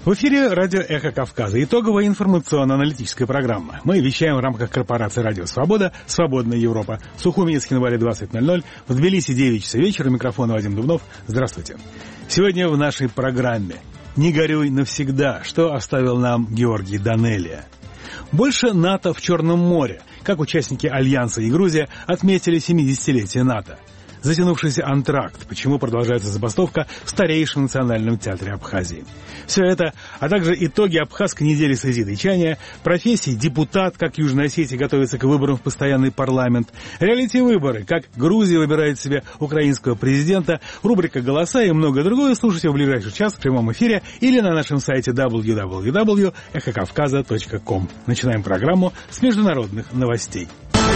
В эфире радио «Эхо Кавказа». Итоговая информационно-аналитическая программа. Мы вещаем в рамках корпорации «Радио Свобода», «Свободная Европа». В Сухуминске на Вале 20:00, в Тбилиси 9 часов вечера. Микрофон Вадим Дубнов. Здравствуйте. Сегодня в нашей программе «Не горюй навсегда», что оставил нам Георгий Данелия. Больше НАТО в Черном море. Как участники Альянса и Грузия отметили 70-летие НАТО. Затянувшийся антракт, почему продолжается забастовка в старейшем национальном театре Абхазии. Все это, а также итоги абхазской недели созидычания, профессии депутат, как Южная Осетия готовится к выборам в постоянный парламент, реалити-выборы, как Грузия выбирает себе украинского президента, рубрика «Голоса» и многое другое слушайте в ближайший час в прямом эфире или на нашем сайте www.эхокавказа.ком. Начинаем программу с международных новостей.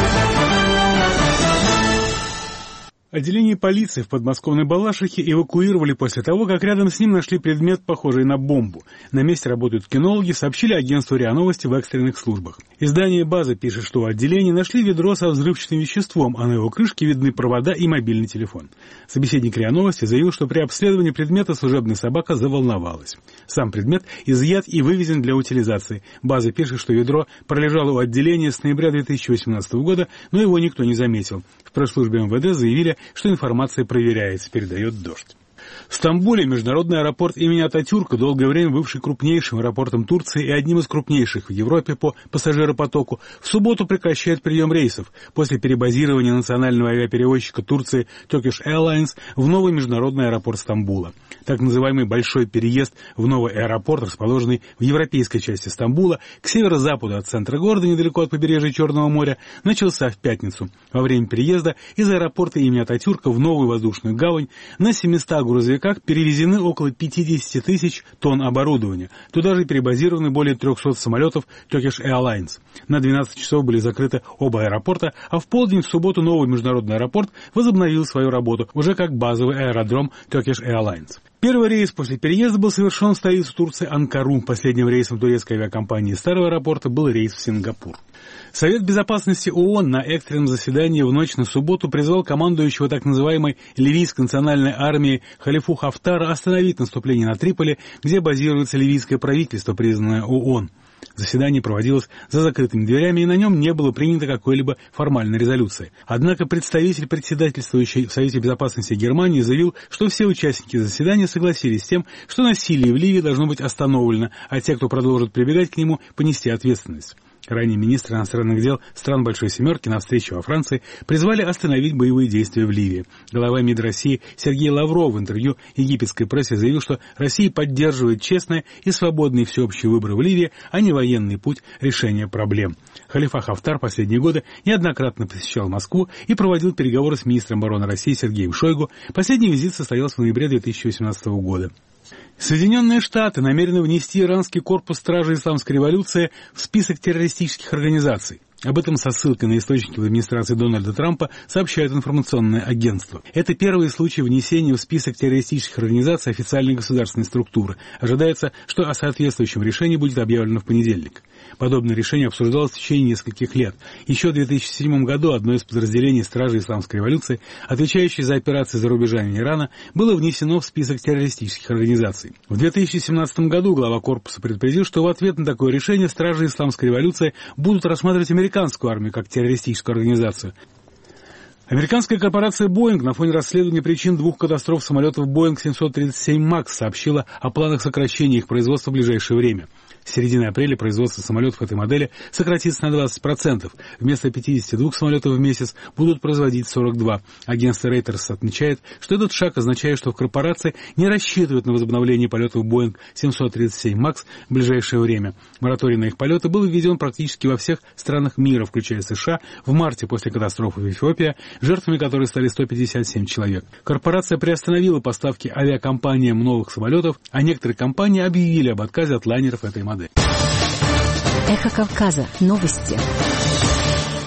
Отделение полиции в подмосковной Балашихе эвакуировали после того, как рядом с ним нашли предмет, похожий на бомбу. На месте работают кинологи, сообщили агентству РИА Новости в экстренных службах. Издание «База» пишет, что у отделения нашли ведро со взрывчатым веществом, а на его крышке видны провода и мобильный телефон. Собеседник РИА Новости заявил, что при обследовании предмета служебная собака заволновалась. Сам предмет изъят и вывезен для утилизации. «База» пишет, что ведро пролежало у отделения с ноября 2018 года, но его никто не заметил. В пресс-службе МВД заявили, что информация проверяется, передает «Дождь». В Стамбуле международный аэропорт имени Ататюрка, долгое время бывший крупнейшим аэропортом Турции и одним из крупнейших в Европе по пассажиропотоку, в субботу прекращает прием рейсов после перебазирования национального авиаперевозчика Турции Turkish Airlines в новый международный аэропорт Стамбула. Так называемый большой переезд в новый аэропорт, расположенный в европейской части Стамбула, к северо-западу от центра города, недалеко от побережья Черного моря, начался в пятницу. Во время переезда из аэропорта имени Ататюрка в новую воздушную гавань на 700 грузовиках перевезены около 50 тысяч тонн оборудования. Туда же перебазированы более 300 самолетов Turkish Airlines. На 12 часов были закрыты оба аэропорта, а в полдень в субботу новый международный аэропорт возобновил свою работу, уже как базовый аэродром Turkish Airlines. Первый рейс после переезда был совершен в столицу Турции Анкару. Последним рейсом турецкой авиакомпании старого аэропорта был рейс в Сингапур. Совет Безопасности ООН на экстренном заседании в ночь на субботу призвал командующего так называемой ливийской национальной армии Халифу Хафтара остановить наступление на Триполи, где базируется ливийское правительство, признанное ООН. Заседание проводилось за закрытыми дверями, и на нем не было принято какой-либо формальной резолюции. Однако представитель, председательствующий в Совете Безопасности Германии, заявил, что все участники заседания согласились с тем, что насилие в Ливии должно быть остановлено, а те, кто продолжит прибегать к нему, понести ответственность. Ранее министры иностранных дел стран Большой Семерки на встрече во Франции призвали остановить боевые действия в Ливии. Глава МИД России Сергей Лавров в интервью египетской прессе заявил, что Россия поддерживает честные и свободные всеобщие выборы в Ливии, а не военный путь решения проблем. Халифа Хафтар последние годы неоднократно посещал Москву и проводил переговоры с министром обороны России Сергеем Шойгу. Последний визит состоялся в ноябре 2018 года. Соединенные Штаты намерены внести иранский корпус стражей исламской революции в список террористических организаций. Об этом со ссылкой на источники в администрации Дональда Трампа сообщает информационное агентство. Это первый случай внесения в список террористических организаций официальной государственной структуры. Ожидается, что о соответствующем решении будет объявлено в понедельник. Подобное решение обсуждалось в течение нескольких лет. Еще в 2007 году одно из подразделений Стражей Исламской революции, отвечающее за операции за рубежами Ирана, было внесено в список террористических организаций. В 2017 году глава корпуса предупредил, что в ответ на такое решение Стражи Исламской революции будут рассматривать американскую армию как террористическую организацию. Американская корпорация Boeing на фоне расследования причин двух катастроф самолетов Boeing 737 MAX сообщила о планах сокращения их производства в ближайшее время. С середины апреля производство самолетов этой модели сократится на 20%. Вместо 52 самолетов в месяц будут производить 42. Агентство Reuters отмечает, что этот шаг означает, что в корпорации не рассчитывают на возобновление полетов Boeing 737 MAX в ближайшее время. Мораторий на их полеты был введен практически во всех странах мира, включая США, в марте после катастрофы в Эфиопии, жертвами которой стали 157 человек. Корпорация приостановила поставки авиакомпаниям новых самолетов, а некоторые компании объявили об отказе от лайнеров этой модели. Эхо Кавказа. Новости.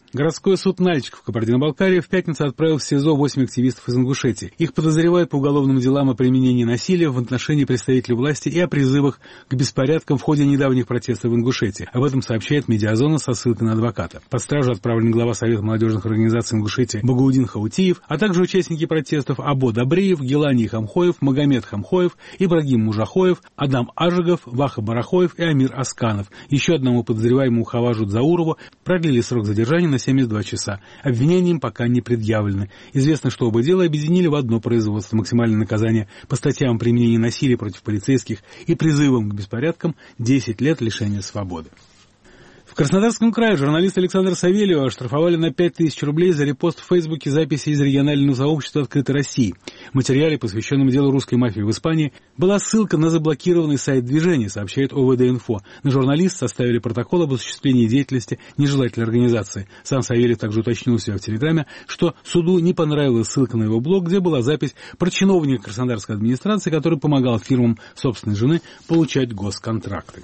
Городской суд Нальчиков Кабардино-Балкарии в пятницу отправил в СИЗО 8 активистов из Ингушетии. Их подозревают по уголовным делам о применении насилия в отношении представителей власти и о призывах к беспорядкам в ходе недавних протестов в Ингушетии. Об этом сообщает «Медиазона» со ссылкой на адвоката. Под стражу отправлен глава Совета молодежных организаций Ингушетии Багаудин Хаутиев, а также участники протестов Або Добреев, Гелани Хамхоев, Магомед Хамхоев, Ибрагим Мужахоев, Адам Ажигов, Ваха Барахоев и Амир Асканов. Еще одному подозреваемому Хаважу Заурову продлили срок задержания на 72 часа. Обвинения им пока не предъявлены. Известно, что оба дела объединили в одно производство. Максимальное наказание по статьям о применении насилия против полицейских и призывам к беспорядкам – 10 лет лишения свободы. В Краснодарском крае журналиста Александра Савельева оштрафовали на 5000 рублей за репост в Фейсбуке записи из регионального сообщества «Открытой России». В материале, посвященном делу русской мафии в Испании, была ссылка на заблокированный сайт движения, сообщает ОВД-Инфо. На журналиста составили протокол об осуществлении деятельности нежелательной организации. Сам Савельев также уточнил у себя в Телеграме, что суду не понравилась ссылка на его блог, где была запись про чиновника Краснодарской администрации, который помогал фирмам собственной жены получать госконтракты.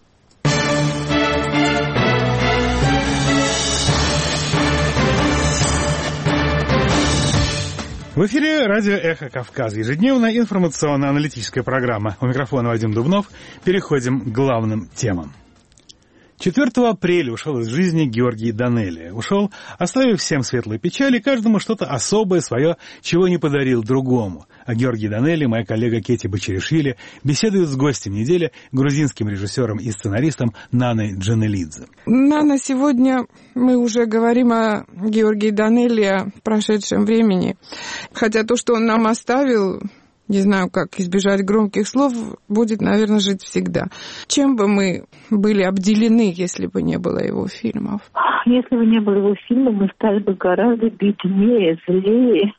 В эфире радио «Эхо Кавказа». Ежедневная информационно-аналитическая программа. У микрофона Вадим Дубнов. Переходим к главным темам. 4 апреля ушел из жизни Георгий Данелия. Ушел, оставив всем светлые печали, каждому что-то особое свое, чего не подарил другому. А Георгий Данелия, моя коллега Кети Бачеришвили, беседует с гостем недели, грузинским режиссером и сценаристом Наной Джанелидзе. Нана, сегодня мы уже говорим о Георгии Данелия в прошедшем времени. Хотя то, что он нам оставил, не знаю, как избежать громких слов, будет, наверное, жить всегда. Чем бы мы были обделены, если бы не было его фильмов? Если бы не было его фильмов, мы стали бы гораздо беднее, злее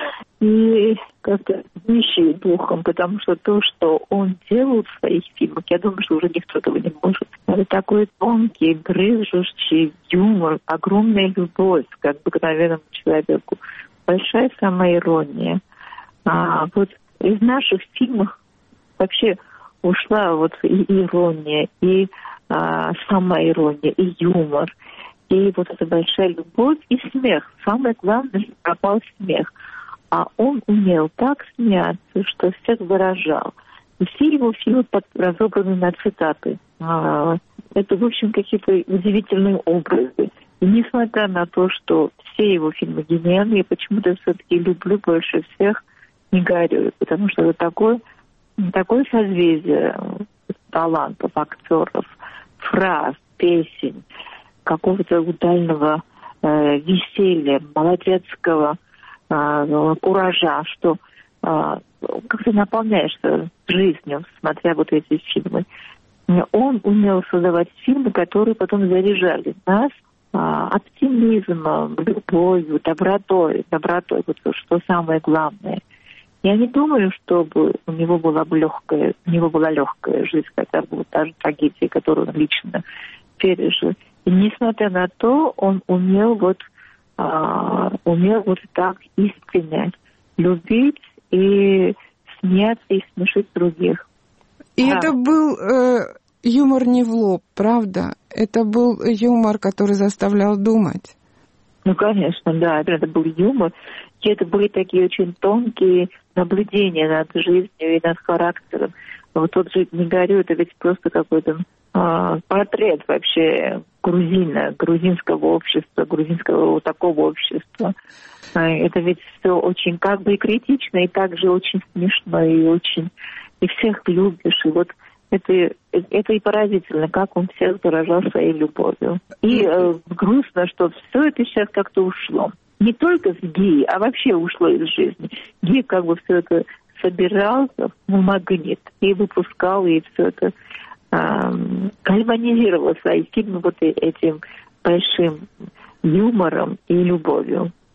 и как-то нищие духом, потому что то, что он делал в своих фильмах, я думаю, что уже никто этого не может. Это такой тонкий, грызущий юмор, огромная любовь к обыкновенному человеку, большая самоирония. Вот из наших фильмов вообще ушла вот и ирония, и самоирония, и юмор, и вот эта большая любовь, и смех. Самое главное, пропал смех. А он умел так смеяться, что всех выражал. И все его фильмы разобраны на цитаты. Это, в общем, какие-то удивительные образы. И несмотря на то, что все его фильмы гениальные, почему-то все-таки люблю больше всех «Не горюй», потому что это такое созвездие талантов, актеров, фраз, песен, какого-то удального веселья, молодецкого куража, что как-то наполняешься жизнью, смотря вот эти фильмы. Он умел создавать фильмы, которые потом заряжали нас оптимизмом, любовью, добротой, вот что самое главное. Я не думаю, чтобы у него была легкая жизнь, хотя бы даже трагедия, которую он лично пережил. И несмотря на то, он умел вот так искренне любить и смеяться и смешить других. И это был юмор не в лоб, правда? Это был юмор, который заставлял думать. Ну, конечно, да, это был юмор. И это были такие очень тонкие наблюдения над жизнью и над характером. Вот тот же «Не горюй» — это ведь просто какой-то портрет вообще грузинского общества, грузинского вот такого общества. Это ведь все очень как бы и критично, и также очень смешно, и всех любишь. И вот это и поразительно, как он всех заражал своей любовью. И грустно, что все это сейчас как-то ушло. Не только с Ги, а вообще ушло из жизни. Ги как бы все это собирал в магнит и выпускал, и все это гальванизировал свои фильмы вот этим большим юмором и любовью.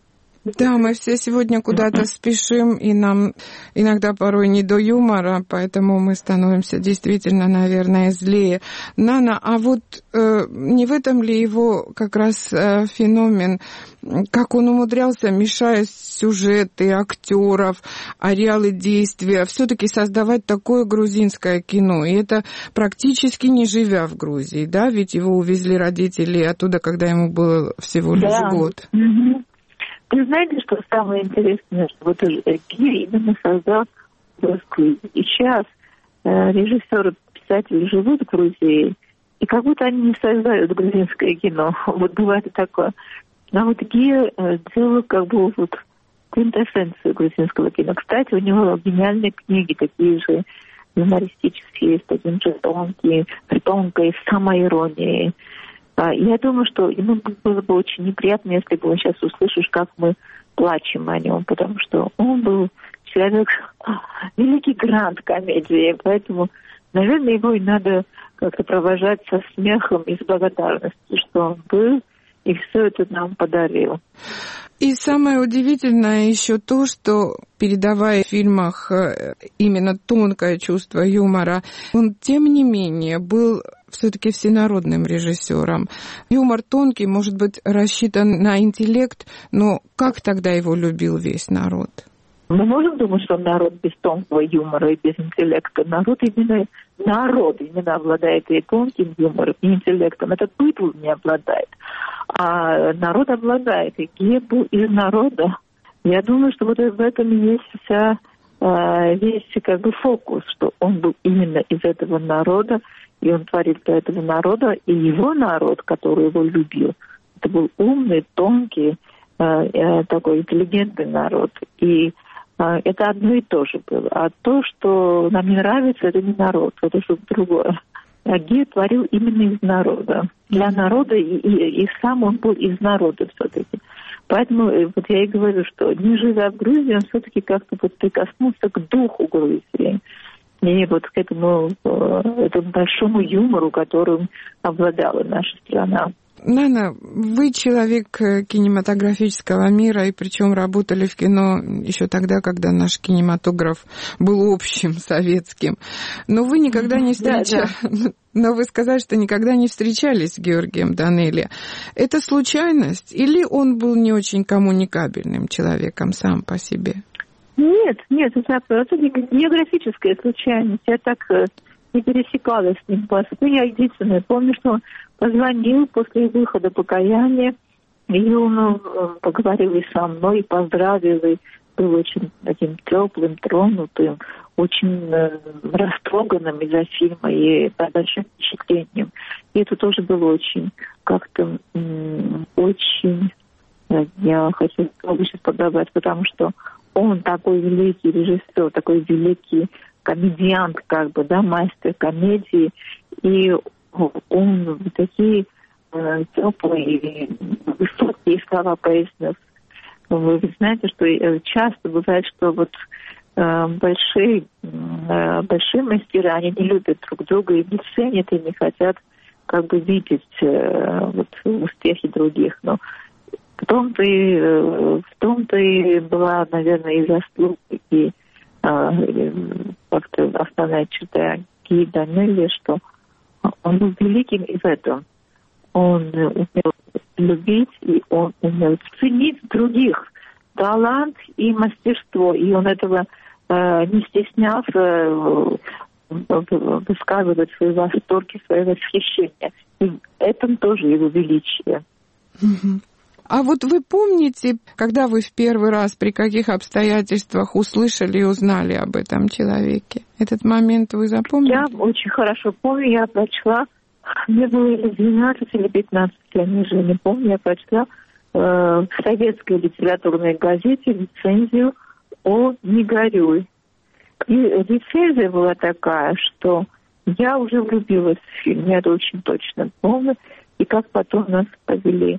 Да, мы все сегодня куда-то спешим, и нам иногда порой не до юмора, поэтому мы становимся действительно, наверное, злее. Нана, а вот не в этом ли его как раз феномен, как он умудрялся, мешая сюжеты актеров, ареалы действия, все-таки создавать такое грузинское кино, и это практически не живя в Грузии, да, ведь его увезли родители оттуда, когда ему было всего лишь год. Вы знаете, что самое интересное, что вот Гия именно создал Грузию. И сейчас режиссеры, писатели живут в Грузии, и как будто они не создают грузинское кино. Вот бывает такое. А вот Гия сделал как бы вот квинтэссенцию грузинского кино. Кстати, у него гениальные книги, такие же юмористические, с таким же тонкой самоиронией. Я думаю, что ему было бы очень неприятно, если бы он сейчас услышишь, как мы плачем о нем, потому что он был человек, великий грант комедии, поэтому, наверное, его и надо как-то провожать со смехом и с благодарностью, что он был и все это нам подарил. И самое удивительное еще то, что, передавая в фильмах именно тонкое чувство юмора, он, тем не менее, был все-таки всенародным режиссером. Юмор тонкий, может быть, рассчитан на интеллект, но как тогда его любил весь народ? Мы можем думать, что народ без тонкого юмора и без интеллекта. Народ именно обладает и тонким юмором, и интеллектом. Этот быдл не обладает. А народ обладает. И Гия был из народа. Я думаю, что вот в этом и есть весь как бы фокус, что он был именно из этого народа, и он творил для этого народа, и его народ, который его любил, это был умный, тонкий, такой интеллигентный народ. И это одно и то же было. А то, что нам не нравится, это не народ, это что-то другое. А Гия творил именно из народа. Для народа, и сам он был из народа все-таки. Поэтому вот я и говорю, что не живя в Грузии, он все-таки как-то вот прикоснулся к духу Грузии. И вот к этому большому юмору, которым обладала наша страна. Нана, вы человек кинематографического мира, и причем работали в кино еще тогда, когда наш кинематограф был общим, советским. Но вы никогда не встречались. Но вы сказали, что никогда не встречались с Георгием Данелия. Это случайность или он был не очень коммуникабельным человеком сам по себе? Нет, это географическая случайность. Я так не пересекалась с ним. Я единственное помню, что он позвонил после выхода «Покаяния», и он поговорил и со мной, и поздравил, и был очень таким теплым, тронутым, очень растроганным из-за фильма и под большим впечатлением. И это тоже было очень как-то очень... Я хочу сейчас подобрать, потому что он такой великий режиссер, такой великий комедиант, как бы, да, мастер комедии, и он такие теплые, высокие слова произнес. Вы знаете, что часто бывает, что вот большие мастера, они не любят друг друга и не ценят, и не хотят как бы видеть вот успехи других. Но в том-то и была, наверное, и заслуга, и как-то основная черта Гии Данелия, что он был великим и в этом. Он умел любить, и он умел ценить других талант и мастерство. И он этого не стеснялся высказывать свои восторги, свои восхищения. И в этом тоже его величие. А вот вы помните, когда вы в первый раз, при каких обстоятельствах услышали и узнали об этом человеке? Этот момент вы запомнили? Я очень хорошо помню, я прочла, мне было или 12, или 15, я уже не помню, я прочла в советской литературной газете рецензию о «Не горюй». И рецензия была такая, что я уже влюбилась в фильм, я это очень точно помню, и как потом нас повели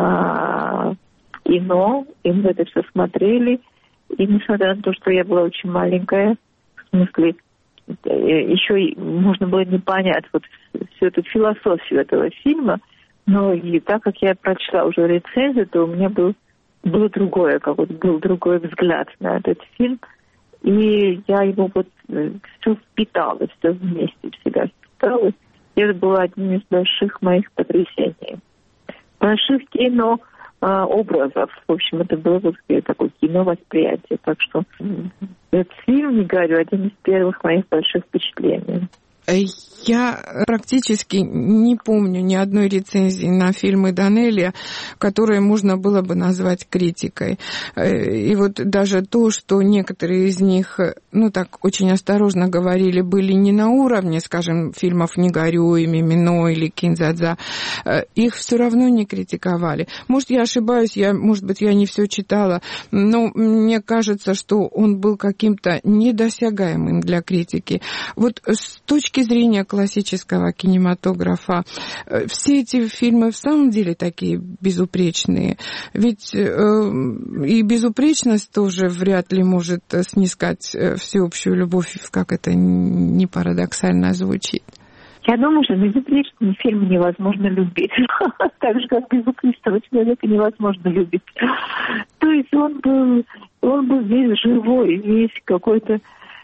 кино, и мы это все смотрели, и несмотря на то, что я была очень маленькая, в смысле, еще можно было не понять вот всю эту философию этого фильма, но и так как я прочла уже рецензию, то у меня был было другое, был другой взгляд на этот фильм. И я его все впитала, все вместе в себя впитала. И это было одним из больших моих потрясений. Больших кинообразов. В общем, это было такое киновосприятие. Так что этот фильм, не говорю, один из первых моих больших впечатлений. Я практически не помню ни одной рецензии на фильмы Данелия, которые можно было бы назвать критикой. И вот даже то, что некоторые из них, так очень осторожно говорили, были не на уровне, скажем, фильмов «Не горюй», «Мимино» или «Кинзадза», их все равно не критиковали. Может, я ошибаюсь, может быть, я не все читала, но мне кажется, что он был каким-то недосягаемым для критики. Вот с точки зрения классического кинематографа, все эти фильмы в самом деле такие безупречные. Ведь и безупречность тоже вряд ли может снискать всеобщую любовь, как это не парадоксально звучит. Я думаю, что безупречный фильм невозможно любить. Так же, как безупречного человека невозможно любить. То есть он был весь живой, весь какой-то...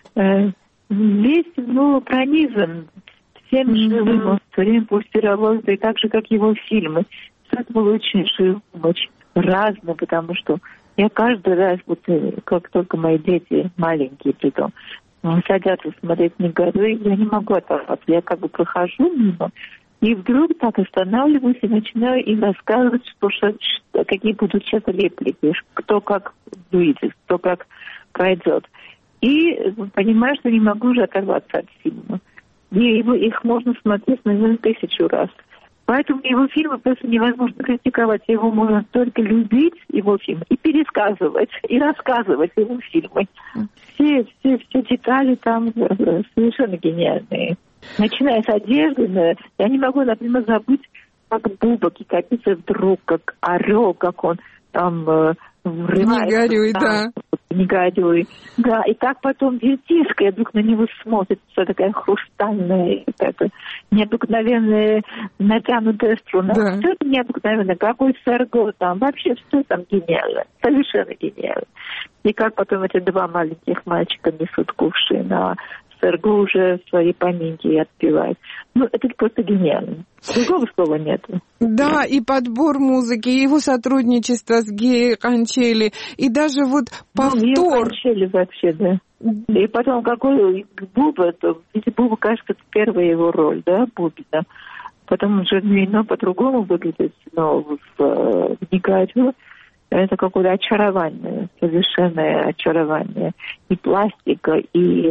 Весь пронизан всем живым, он все время пульсировался, и так же, как его фильмы. Все это было очень живым, очень разно, потому что я каждый раз, как только мои дети, маленькие притом, садятся смотреть «Не горюй», я не могу оторваться. Я прохожу мимо, и вдруг так останавливаюсь и начинаю им рассказывать, какие будут сейчас реплики, кто как выйдет, кто как пройдет. И понимаю, что не могу уже оторваться от фильма. И их можно смотреть, наверное, 1000 раз. Поэтому его фильмы просто невозможно критиковать. Его можно только любить, его фильмы, и пересказывать, и рассказывать его фильмы. Все детали там совершенно гениальные. Начиная с одежды, я не могу, например, забыть, как Буба Кикабидзе вдруг, как орел, как он там врывается. Не горюй, да. Не горюй. Да, и так потом детишка, я вдруг на него смотрит, все такая хрустальная, какая-то необыкновенная натянутая струна. Да. Все это необыкновенно. Какой Серго там, вообще все там гениально. Совершенно гениально. И как потом эти два маленьких мальчика несут кувшин, а Серго уже свои поминки отпевает. Это просто гениально. Другого слова нет. Да, и подбор музыки, и его сотрудничество с Геей Кончели, и даже повтор. Гея Кончели вообще, да. И потом какой Буба, Буба, кажется, это первая его роль, да, Бубина. Потом уже Мимино по-другому выглядит, но в «Не горюй» это какое-то очарование, совершенное очарование. И пластика, и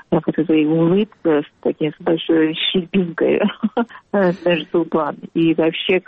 улыбка с большой щербинкой между зубами. И вообще,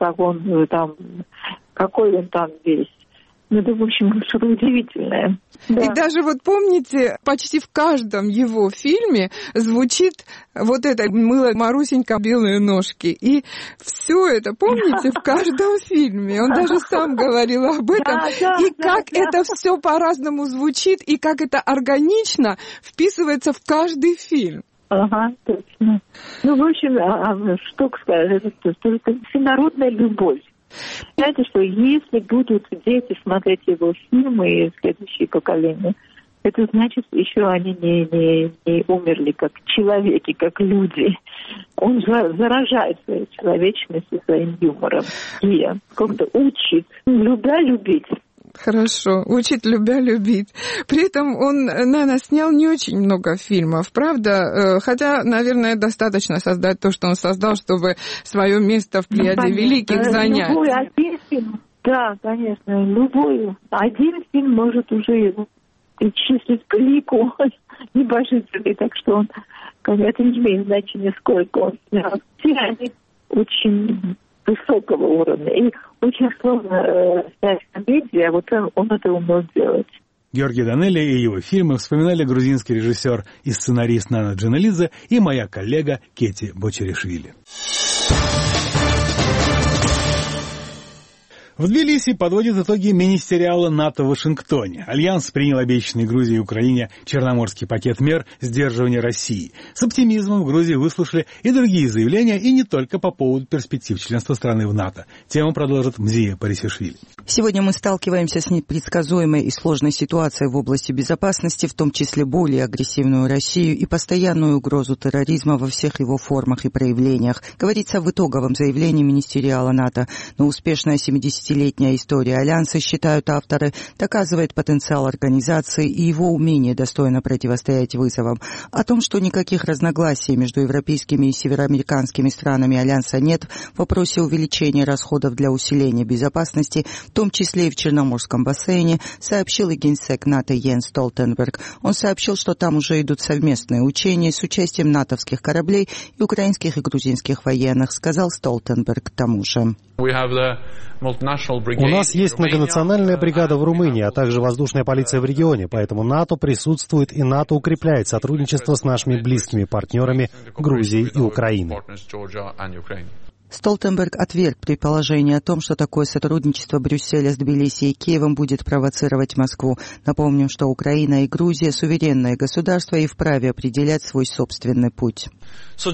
какой он там весь. Это, в общем, что-то удивительное. Да. И даже помните, почти в каждом его фильме звучит это «Мыла Марусенька белые ножки». И все это, помните, в каждом фильме. Он даже сам говорил об этом. Как это все по-разному звучит, и как это органично вписывается в каждый фильм. Ага, точно. В общем, что сказать, это всенародная любовь. Знаете, что если будут дети смотреть его фильмы и следующие поколения, это значит, еще они не умерли как человеки, как люди. Он заражает своей человечностью, своим юмором. И как-то учит, любя любить. Хорошо, учит любя любить. При этом он, наверное, снял не очень много фильмов, правда? Хотя, наверное, достаточно создать то, что он создал, чтобы свое место в плеяде великих занять. Любой один фильм, да, конечно, любой один фильм может уже его причислить к лику небожителей, так что это не имеет значения, сколько он снял. Все они очень высокого уровня. И очень сложно снять комедию, а он это умел делать. Георгий Данелия и его фильмы вспоминали грузинский режиссер и сценарист Нана Джаналидзе и моя коллега Кети Бочаришвили. В Тбилиси подводят итоги мини-сериала НАТО в Вашингтоне. Альянс принял обещанный Грузии и Украине Черноморский пакет мер сдерживания России. С оптимизмом в Грузии выслушали и другие заявления, и не только по поводу перспектив членства страны в НАТО. Тему продолжит Мзия Парисишвили. Сегодня мы сталкиваемся с непредсказуемой и сложной ситуацией в области безопасности, в том числе более агрессивную Россию и постоянную угрозу терроризма во всех его формах и проявлениях, говорится в итоговом заявлении министериала НАТО. Но успешная 70-летняя история Альянса, считают авторы, доказывает потенциал организации и его умение достойно противостоять вызовам. О том, что никаких разногласий между европейскими и североамериканскими странами Альянса нет в вопросе увеличения расходов для усиления безопасности, в том числе и в Черноморском бассейне, сообщил и генсек НАТО Йенс Столтенберг. Он сообщил, что там уже идут совместные учения с участием натовских кораблей и украинских и грузинских военных, сказал Столтенберг к тому же. У нас есть многонациональная бригада в Румынии, а также воздушная полиция в регионе, поэтому НАТО присутствует и НАТО укрепляет сотрудничество с нашими близкими партнерами Грузией и Украиной. Столтенберг отверг предположение о том, что такое сотрудничество Брюсселя с Тбилиси и Киевом будет провоцировать Москву. Напомним, что Украина и Грузия – суверенные государства и вправе определять свой собственный путь. Так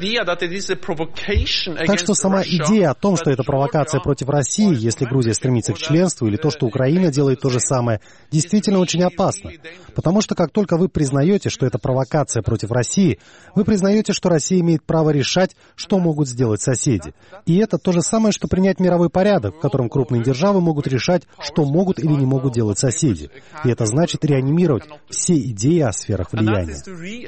что сама идея о том, что это провокация против России, если Грузия стремится к членству, или то, что Украина делает то же самое, действительно очень опасно. Потому что как только вы признаете, что это провокация против России, вы признаете, что Россия имеет право решать, что могут сделать соседи. И это то же самое, что принять мировой порядок, в котором крупные державы могут решать, что могут или не могут делать соседи. И это значит реанимировать все идеи о сферах влияния.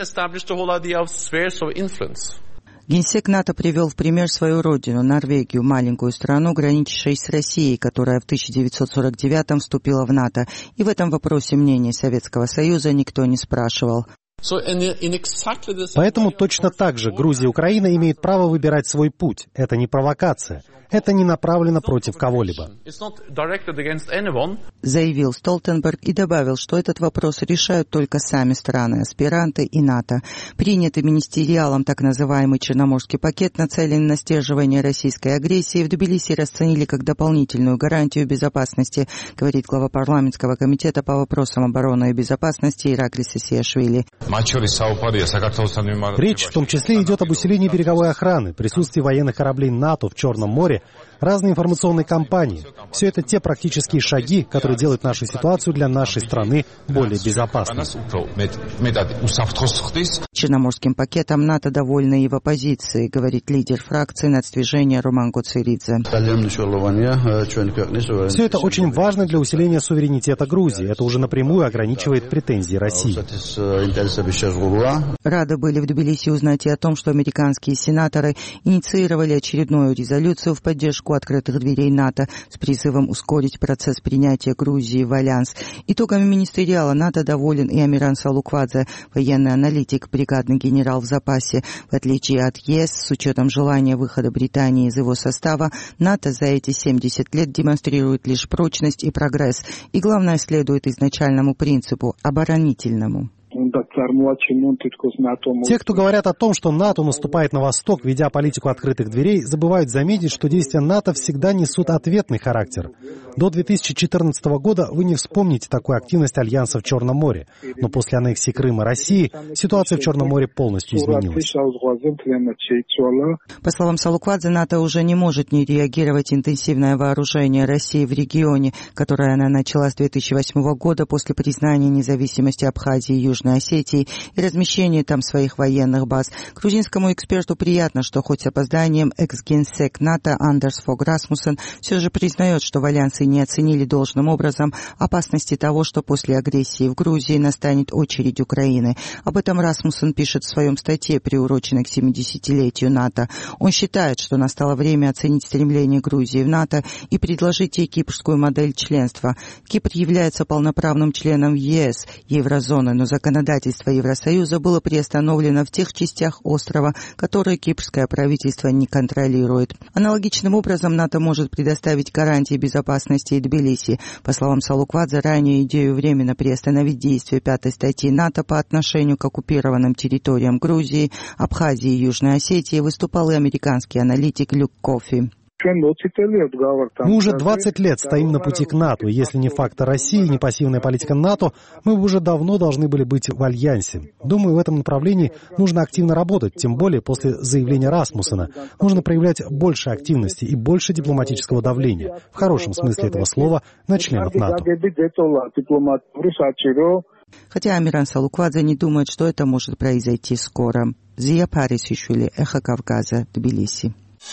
Генсек НАТО привел в пример свою родину, Норвегию, маленькую страну, граничащую с Россией, которая в 1949-м вступила в НАТО. И в этом вопросе мнения Советского Союза никто не спрашивал. Поэтому точно так же Грузия и Украина имеют право выбирать свой путь. Это не провокация. Это не направлено против кого-либо. Заявил Столтенберг и добавил, что этот вопрос решают только сами страны-аспиранты и НАТО. Принятый министериалом так называемый Черноморский пакет, нацеленный на сдерживание российской агрессии, в Тбилиси расценили как дополнительную гарантию безопасности, говорит глава парламентского комитета по вопросам обороны и безопасности Ираклис Исиашвили. Речь в том числе идет об усилении береговой охраны, присутствии военных кораблей НАТО в Черном море, разные информационные кампании. Все это те практические шаги, которые делают нашу ситуацию для нашей страны более безопасной. Черноморским пакетом НАТО довольны и в оппозиции, говорит лидер фракции нацдвижения Роман Гоцеридзе. Все это очень важно для усиления суверенитета Грузии. Это уже напрямую ограничивает претензии России. Рады были в Тбилиси узнать и о том, что американские сенаторы инициировали очередную резолюцию в поддержку открытых дверей НАТО с призывом ускорить процесс принятия Грузии в Альянс. Итогами министериала НАТО доволен и Амиран Салуквадзе, военный аналитик, бригадный генерал в запасе. В отличие от ЕС, с учетом желания выхода Британии из его состава, НАТО за эти 70 лет демонстрирует лишь прочность и прогресс. И главное, следует изначальному принципу – оборонительному. Те, кто говорят о том, что НАТО наступает на восток, ведя политику открытых дверей, забывают заметить, что действия НАТО всегда несут ответный характер. До 2014 года вы не вспомните такую активность Альянса в Черном море, но после аннексии Крыма России ситуация в Черном море полностью изменилась. По словам Салуквадзе, НАТО уже не может не реагировать интенсивное вооружение России в регионе, которое она начала с 2008 года после признания независимости Абхазии и Южной Осетии и размещения там своих военных баз. Грузинскому эксперту приятно, что хоть с опозданием экс-генсек НАТО Андерс Фог Расмуссен все же признает, что в Альянсе не оценили должным образом опасности того, что после агрессии в Грузии настанет очередь Украины. Об этом Расмуссен пишет в своем статье, приуроченной к 70-летию НАТО. Он считает, что настало время оценить стремление Грузии в НАТО и предложить ей кипрскую модель членства. Кипр является полноправным членом ЕС, еврозоны, но законодательство Евросоюза было приостановлено в тех частях острова, которые кипрское правительство не контролирует. Аналогичным образом НАТО может предоставить гарантии безопасности и Тбилиси. По словам Салуквадзе, ранее идею временно приостановить действие 5-й статьи НАТО по отношению к оккупированным территориям Грузии, Абхазии и Южной Осетии выступал и американский аналитик Люк Кофи. Мы уже 20 лет стоим на пути к НАТО, и если не фактор России, не пассивная политика НАТО, мы уже давно должны были быть в альянсе. Думаю, в этом направлении нужно активно работать, тем более после заявления Расмуссена. Нужно проявлять больше активности и больше дипломатического давления, в хорошем смысле этого слова, на членов НАТО. Хотя Амиран Салуквадзе не думает, что это может произойти скоро. Зия Парисишвили, Эхо Кавказа, Тбилиси.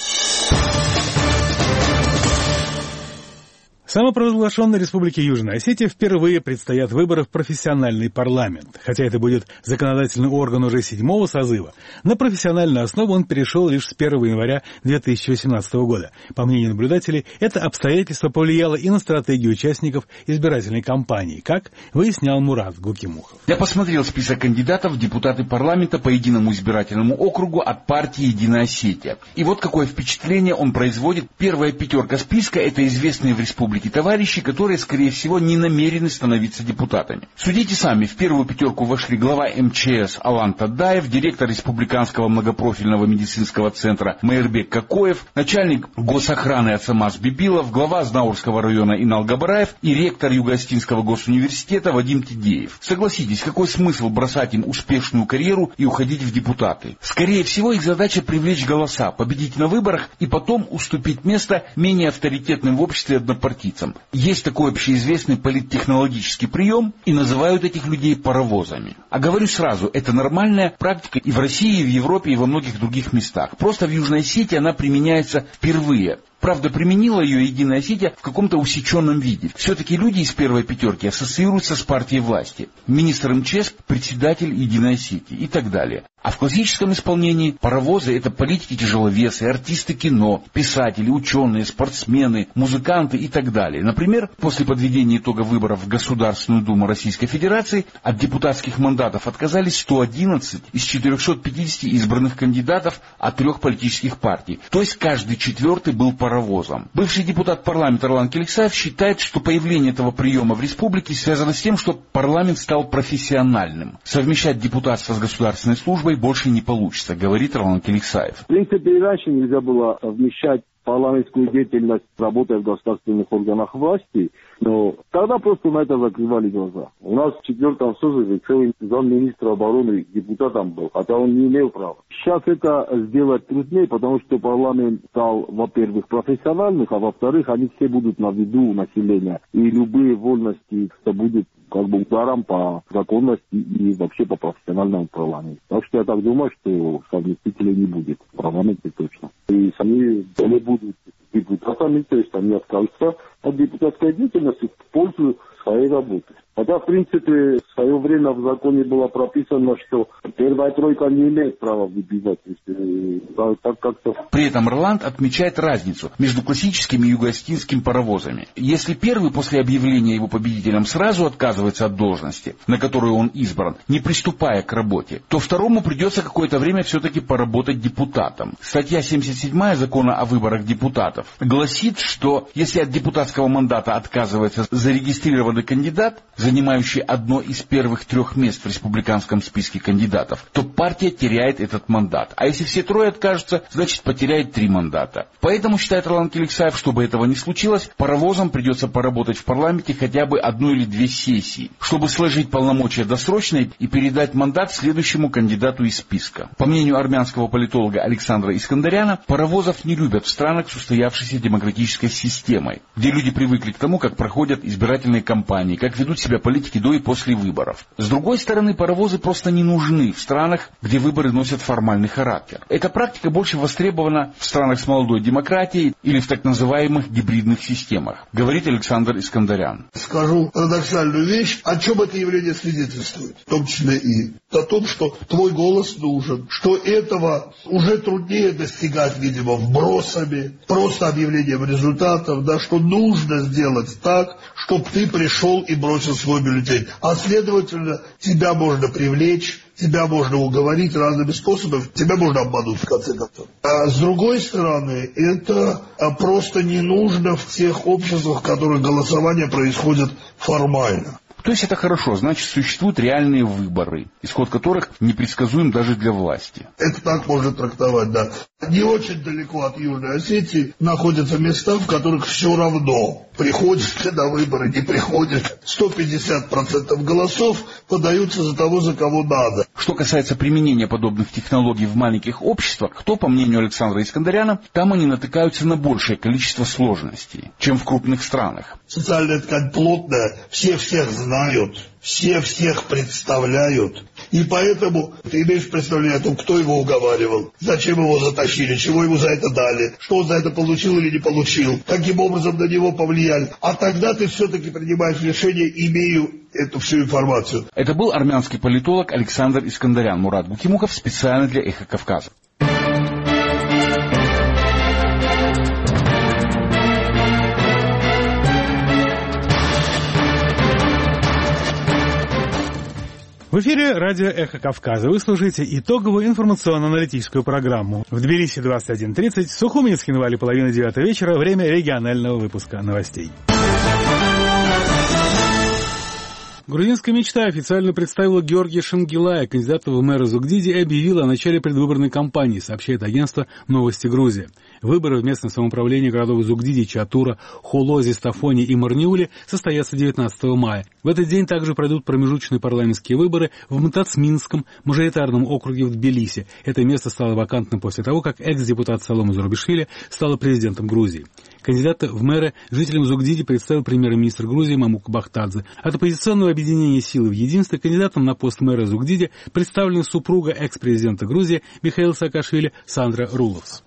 Самопровозглашенной Республике Южная Осетия впервые предстоят выборы в профессиональный парламент. Хотя это будет законодательный орган уже 7-го созыва, на профессиональную основу он перешел лишь с 1 января 2018 года. По мнению наблюдателей, это обстоятельство повлияло и на стратегию участников избирательной кампании, как выяснял Мурат Гукимухов. Я посмотрел список кандидатов в депутаты парламента по единому избирательному округу от партии «Единая Осетия». И вот какое впечатление он производит. Первая пятерка списка – это известные в республике товарищи, которые, скорее всего, не намерены становиться депутатами. Судите сами, в первую пятерку вошли глава МЧС Алан Тадаев, директор Республиканского многопрофильного медицинского центра Майырбек Кокоев, начальник госохраны Ацамаз Бибилов, глава Азнаурского района Инал Габараев и ректор Юго-Осетинского госуниверситета Вадим Тидеев. Согласитесь, какой смысл бросать им успешную карьеру и уходить в депутаты? Скорее всего, их задача привлечь голоса, победить на выборах и потом уступить место менее авторитетным в обществе однопартийцам. Есть такой общеизвестный политтехнологический прием, и называют этих людей паровозами. А говорю сразу, это нормальная практика и в России, и в Европе, и во многих других местах. Просто в Южной Осетии она применяется впервые. Правда, применила ее Единая Осетия в каком-то усеченном виде. Все-таки люди из первой пятерки ассоциируются с партией власти. Министр МЧС, председатель Единой Осетии и так далее. А в классическом исполнении паровозы – это политики-тяжеловесы, артисты кино, писатели, ученые, спортсмены, музыканты и так далее. Например, после подведения итога выборов в Государственную Думу Российской Федерации от депутатских мандатов отказались 111 из 450 избранных кандидатов от 3 политических партий. То есть каждый четвертый был паровозом. Бывший депутат парламента Орлан Келексаев считает, что появление этого приема в республике связано с тем, что парламент стал профессиональным. Совмещать депутатство с государственной службой больше не получится, говорит Орлан Келексаев. В принципе, и раньше нельзя было совмещать парламентскую деятельность, работая в государственных органах власти, но тогда просто на это закрывали глаза. У нас в 4-м созыве целый замминистра обороны депутатом был, хотя он не имел права. Сейчас это сделать труднее, потому что парламент стал, во-первых, профессиональным, а во-вторых, они все будут на виду у населения. И любые вольности, это будет как бы ударом по законности и вообще по профессиональному парламенту. Так что я так думаю, что совместителей не будет в парламенте точно. И сами не будут депутатами, то есть они откажутся от депутатской деятельности в пользу своей работы. Хотя, в принципе, в свое время в законе было прописано, что первая тройка не имеет права выбивать. Так как-то... При этом Ирланд отмечает разницу между классическими и юго-осетинскими паровозами. Если первый после объявления его победителем сразу отказывается от должности, на которую он избран, не приступая к работе, то второму придется какое-то время все-таки поработать депутатом. Статья 77 закона о выборах депутатов гласит, что если от депутатского мандата отказывается зарегистрированный кандидат, занимающий одно из первых 3 мест в республиканском списке кандидатов, то партия теряет этот мандат. А если все 3 откажутся, значит потеряет 3 мандата. Поэтому, считает Орлан Келексаев, чтобы этого не случилось, паровозам придется поработать в парламенте хотя бы 1 или 2 сессии, чтобы сложить полномочия досрочно и передать мандат следующему кандидату из списка. По мнению армянского политолога Александра Искандаряна, паровозов не любят в странах с устоявшейся демократической системой, где люди привыкли к тому, как проходят избирательные кампании, как ведут себя политики до и после выборов. С другой стороны, паровозы просто не нужны в странах, где выборы носят формальный характер. Эта практика больше востребована в странах с молодой демократией или в так называемых гибридных системах, говорит Александр Искандарян. Скажу парадоксальную вещь, о чем это явление свидетельствует, в том числе и о том, что твой голос нужен, что этого уже труднее достигать, видимо, вбросами, просто объявлением результатов, да, что нужно сделать так, чтобы ты пришел и бросил свой бюллетень. А следовательно, тебя можно привлечь, тебя можно уговорить разными способами, тебя можно обмануть в конце концов. А с другой стороны, это просто не нужно в тех обществах, в которых голосование происходит формально. То есть это хорошо, значит, существуют реальные выборы, исход которых непредсказуем даже для власти. Это так можно трактовать, да. Не очень далеко от Южной Осетии находятся места, в которых все равно, приходишь ты на выборы, не приходишь. 150% голосов подаются за того, за кого надо. Что касается применения подобных технологий в маленьких обществах, то, по мнению Александра Искандаряна, там они натыкаются на большее количество сложностей, чем в крупных странах. Социальная ткань плотная, все всех знают, все всех представляют. И поэтому ты имеешь представление о том, кто его уговаривал, зачем его затащили, чего ему за это дали, что он за это получил или не получил, каким образом на него повлияли. А тогда ты все-таки принимаешь решение, имея эту всю информацию. Это был армянский политолог Александр Искандарян. Мурат Букимуков специально для «Эхо Кавказа». В эфире радио «Эхо Кавказа». Вы слушаете итоговую информационно-аналитическую программу. В Тбилиси 21:30, в Сухуми с Хинвали 8:30 вечера, время регионального выпуска новостей. Грузинская мечта официально представила Георгия Шангилая, кандидата в мэры Зугдиди, и объявила о начале предвыборной кампании, сообщает агентство «Новости Грузия». Выборы в местное самоуправление городов Зугдиди, Чатура, Холози, Стафони и Марниули состоятся 19 мая. В этот день также пройдут промежуточные парламентские выборы в Мтацминском мажоритарном округе в Тбилиси. Это место стало вакантным после того, как экс-депутат Саломе Зурабишвили стала президентом Грузии. Кандидата в мэры жителям Зугдиди представил премьер-министр Грузии Мамука Бахтадзе. От оппозиционного объединения «Силы в единстве» кандидатом на пост мэра Зугдиди представлена супруга экс-президента Грузии Михаила Саакашвили Сандра Руловс.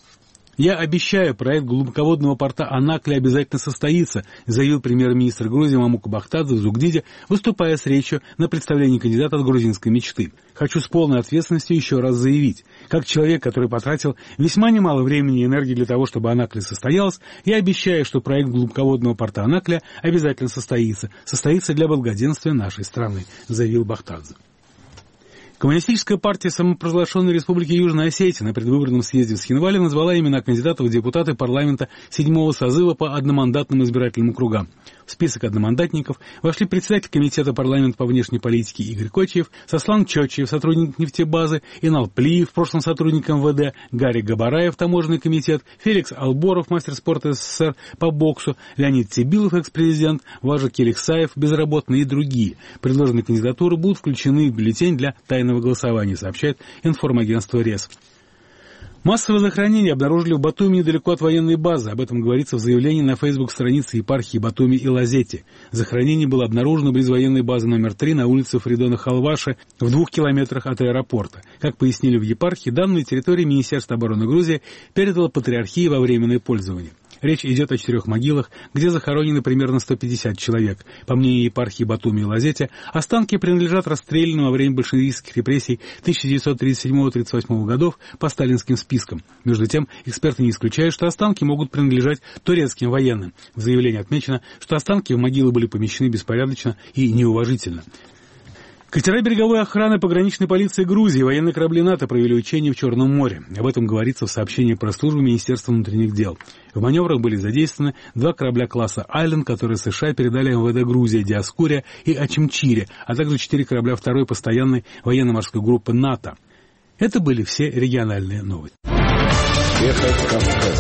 «Я обещаю, проект глубоководного порта Анакли обязательно состоится», заявил премьер-министр Грузии Мамука Бахтадзе в Зугдиде, выступая с речью на представлении кандидата от грузинской мечты. «Хочу с полной ответственностью еще раз заявить. Как человек, который потратил весьма немало времени и энергии для того, чтобы Анакли состоялась, я обещаю, что проект глубоководного порта Анакли обязательно состоится для благоденствия нашей страны», заявил Бахтадзе. Коммунистическая партия самопровозглашенной Республики Южная Осетия на предвыборном съезде в Схинвале назвала имена кандидатов в депутаты парламента 7-го созыва по одномандатным избирательным округам. В список одномандатников вошли председатель комитета парламента по внешней политике Игорь Кочиев, Сослан Чочиев, сотрудник нефтебазы, Инал Плиев, в прошлом сотрудник МВД, Гарик Габараев, таможенный комитет, Феликс Алборов, мастер спорта СССР по боксу, Леонид Тибилов, экс-президент, Важа Келиксаев, безработный и другие. Предложенные кандидатуры будут включены в бюллетень для тайного голосования, сообщает информагентство РЕС. Массовое захоронение обнаружили в Батуми недалеко от военной базы. Об этом говорится в заявлении на фейсбук-странице епархии Батуми и Лазети. Захоронение было обнаружено близ военной базы номер 3 на улице Фридона Халваши в 2 километрах от аэропорта. Как пояснили в епархии, данную территорию Министерство обороны Грузии передало патриархии во временное пользование. Речь идет о 4 могилах, где захоронены примерно 150 человек. По мнению епархии Батуми и Лазети, останки принадлежат расстрелянным во время большевистских репрессий 1937-1938 годов по сталинским спискам. Между тем, эксперты не исключают, что останки могут принадлежать турецким военным. В заявлении отмечено, что останки в могилы были помещены беспорядочно и неуважительно. Катера береговой охраны пограничной полиции Грузии и военные корабли НАТО провели учения в Черном море. Об этом говорится в сообщении пресс-службы Министерства внутренних дел. В маневрах были задействованы 2 корабля класса «Айленд», которые США передали МВД Грузии «Диаскурия» и «Ачимчире», а также 4 корабля 2-й постоянной военно-морской группы НАТО. Это были все региональные новости. Эхо Кавказа.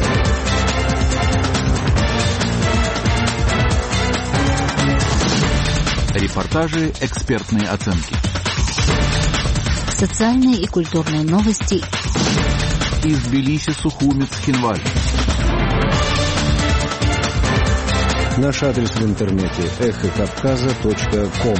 Репортажи, экспертные оценки. Социальные и культурные новости. Из Тбилиси, Сухуми, Цхинвали. Наш адрес в интернете эхокавказа.ком.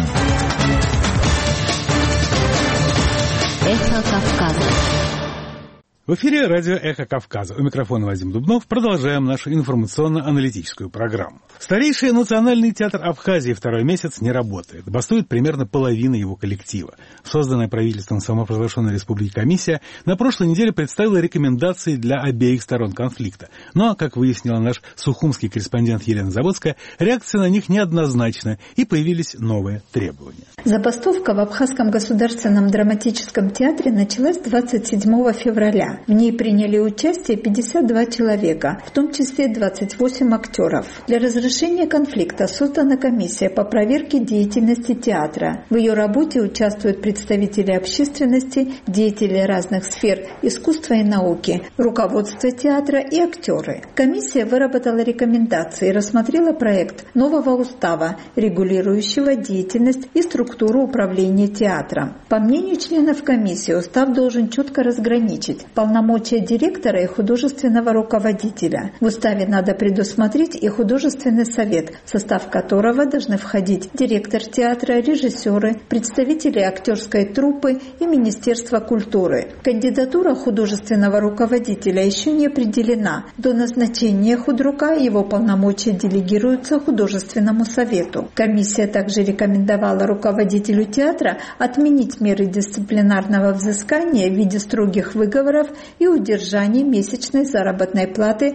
Эхо Кавказа. В эфире радио «Эхо Кавказа». У микрофона Вадим Дубнов. Продолжаем нашу информационно-аналитическую программу. Старейший национальный театр Абхазии 2-й месяц не работает. Бастует примерно половина его коллектива. Созданная правительством самопровозглашенной республики комиссия на прошлой неделе представила рекомендации для обеих сторон конфликта. Но, как выяснила наш сухумский корреспондент Елена Заводская, реакция на них неоднозначная, и появились новые требования. Забастовка в Абхазском государственном драматическом театре началась 27 февраля. театра. В ней приняли участие 52 человека, в том числе 28 актеров. Для разрешения конфликта создана комиссия по проверке деятельности театра. В ее работе участвуют представители общественности, деятели разных сфер искусства и науки, руководство театра и актеры. Комиссия выработала рекомендации и рассмотрела проект нового устава, регулирующего деятельность и структуру управления театром. По мнению членов комиссии, устав должен четко разграничить полномочия директора и художественного руководителя. В уставе надо предусмотреть и художественный совет, в состав которого должны входить директор театра, режиссеры, представители актерской труппы и Министерства культуры. Кандидатура художественного руководителя еще не определена. До назначения худрука его полномочия делегируются художественному совету. Комиссия также рекомендовала руководителю театра отменить меры дисциплинарного взыскания в виде строгих выговоров и удержания месячной заработной платы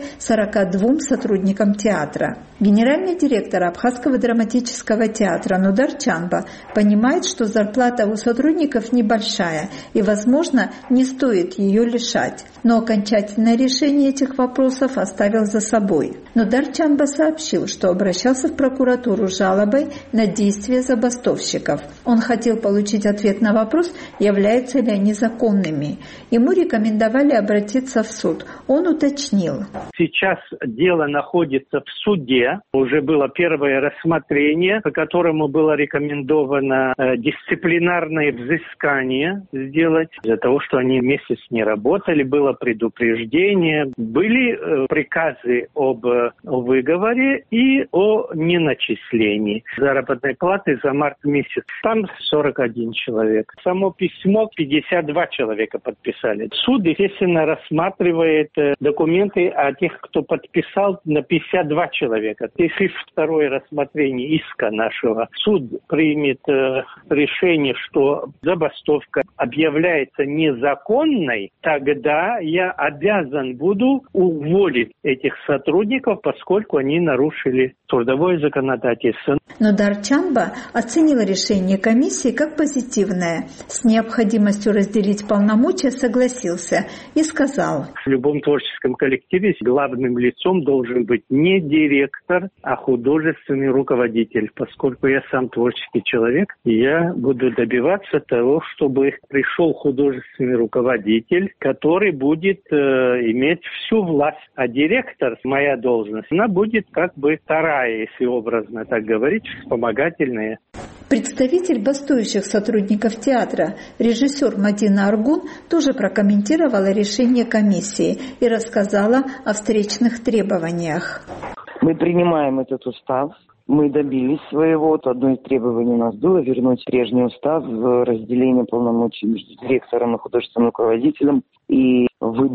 42 сотрудникам театра. Генеральный директор Абхазского драматического театра Нудар Чанба понимает, что зарплата у сотрудников небольшая и, возможно, не стоит ее лишать. Но окончательное решение этих вопросов оставил за собой. Нудар Чанба сообщил, что обращался в прокуратуру с жалобой на действия забастовщиков. Он хотел получить ответ на вопрос, являются ли они законными. Ему рекомендовали обратиться в суд. Он уточнил. Сейчас дело находится в суде. Уже было первое рассмотрение, по которому было рекомендовано дисциплинарное взыскание сделать. Из-за того, что они месяц не работали, было предупреждение. Были приказы об выговоре и о неначислении заработной платы за март месяц. Там 41 человек. Само письмо 52 человека подписали. Суд, естественно, рассматривает документы о тех, кто подписал, на 52 человека. Если второе рассмотрение иска нашего, суд примет решение, что забастовка объявляется незаконной, тогда я обязан буду уволить этих сотрудников, поскольку они нарушили трудовое законодательство. Но Нудар Чанба оценил решение комиссии как позитивное. С необходимостью разделить полномочия согласился и сказал: в любом творческом коллективе главным лицом должен быть не директор, а художественный руководитель. Поскольку я сам творческий человек, я буду добиваться того, чтобы пришел художественный руководитель, который будет иметь всю власть. А директор, моя должность, она будет как бы вторая, если образно так говорить, вспомогательная. Представитель бастующих сотрудников театра, режиссер Мадина Аргун, тоже прокомментировала решение комиссии и рассказала о встречных требованиях. Мы принимаем этот устав. Мы добились своего. Одно из требований у нас было вернуть прежний устав, разделение полномочий между директором и художественным руководителем и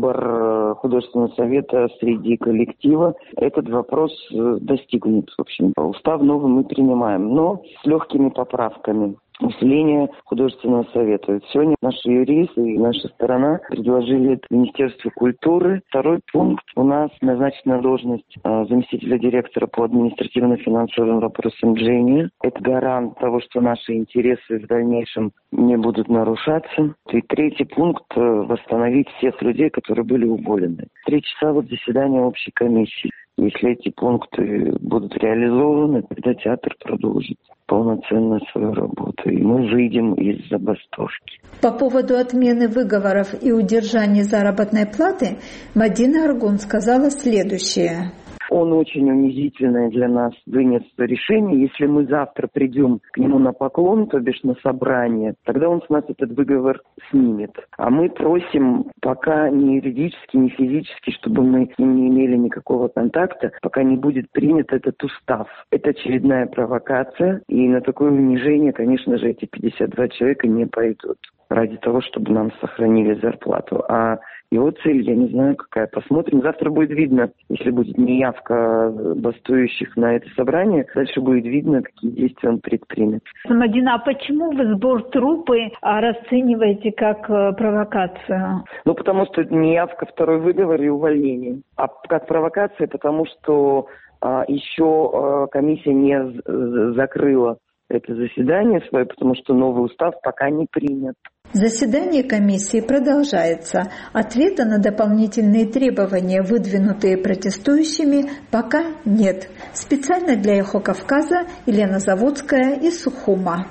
выбор художественного совета среди коллектива. Этот вопрос достигнут. В общем, устав новый мы принимаем, но с легкими поправками. Усиление художественного совета. Сегодня наши юристы и наша сторона предложили Министерству культуры. Второй пункт. У нас назначена должность заместителя директора по административно-финансовым вопросам Дженни. Это гарант того, что наши интересы в дальнейшем не будут нарушаться. И третий пункт. Восстановить всех людей, которые были уволены. 3 часа заседания общей комиссии. Если эти пункты будут реализованы, тогда театр продолжит полноценно свою работу, и мы выйдем из забастовки. По поводу отмены выговоров и удержания заработной платы Мадина Аргун сказала следующее. Он очень унизительное для нас вынес решение. Если мы завтра придем к нему на поклон, то бишь на собрание, тогда он с нас этот выговор снимет. А мы просим пока ни юридически, ни физически, чтобы мы с ним не имели никакого контакта, пока не будет принят этот устав. Это очередная провокация, и на такое унижение, конечно же, эти 52 человека не пойдут ради того, чтобы нам сохранили зарплату. А его цель, я не знаю какая. Посмотрим. Завтра будет видно, если будет неявка бастующих на это собрание, дальше будет видно, какие действия он предпримет. Мадина, а почему вы сбор труппы расцениваете как провокацию? Потому что неявка, второй выговор и увольнение. А как провокация, потому что еще комиссия не закрыла это заседание свое, потому что новый устав пока не принят. Заседание комиссии продолжается. Ответа на дополнительные требования, выдвинутые протестующими, пока нет. Специально для «Эхо Кавказа» Елена Заводская из Сухума.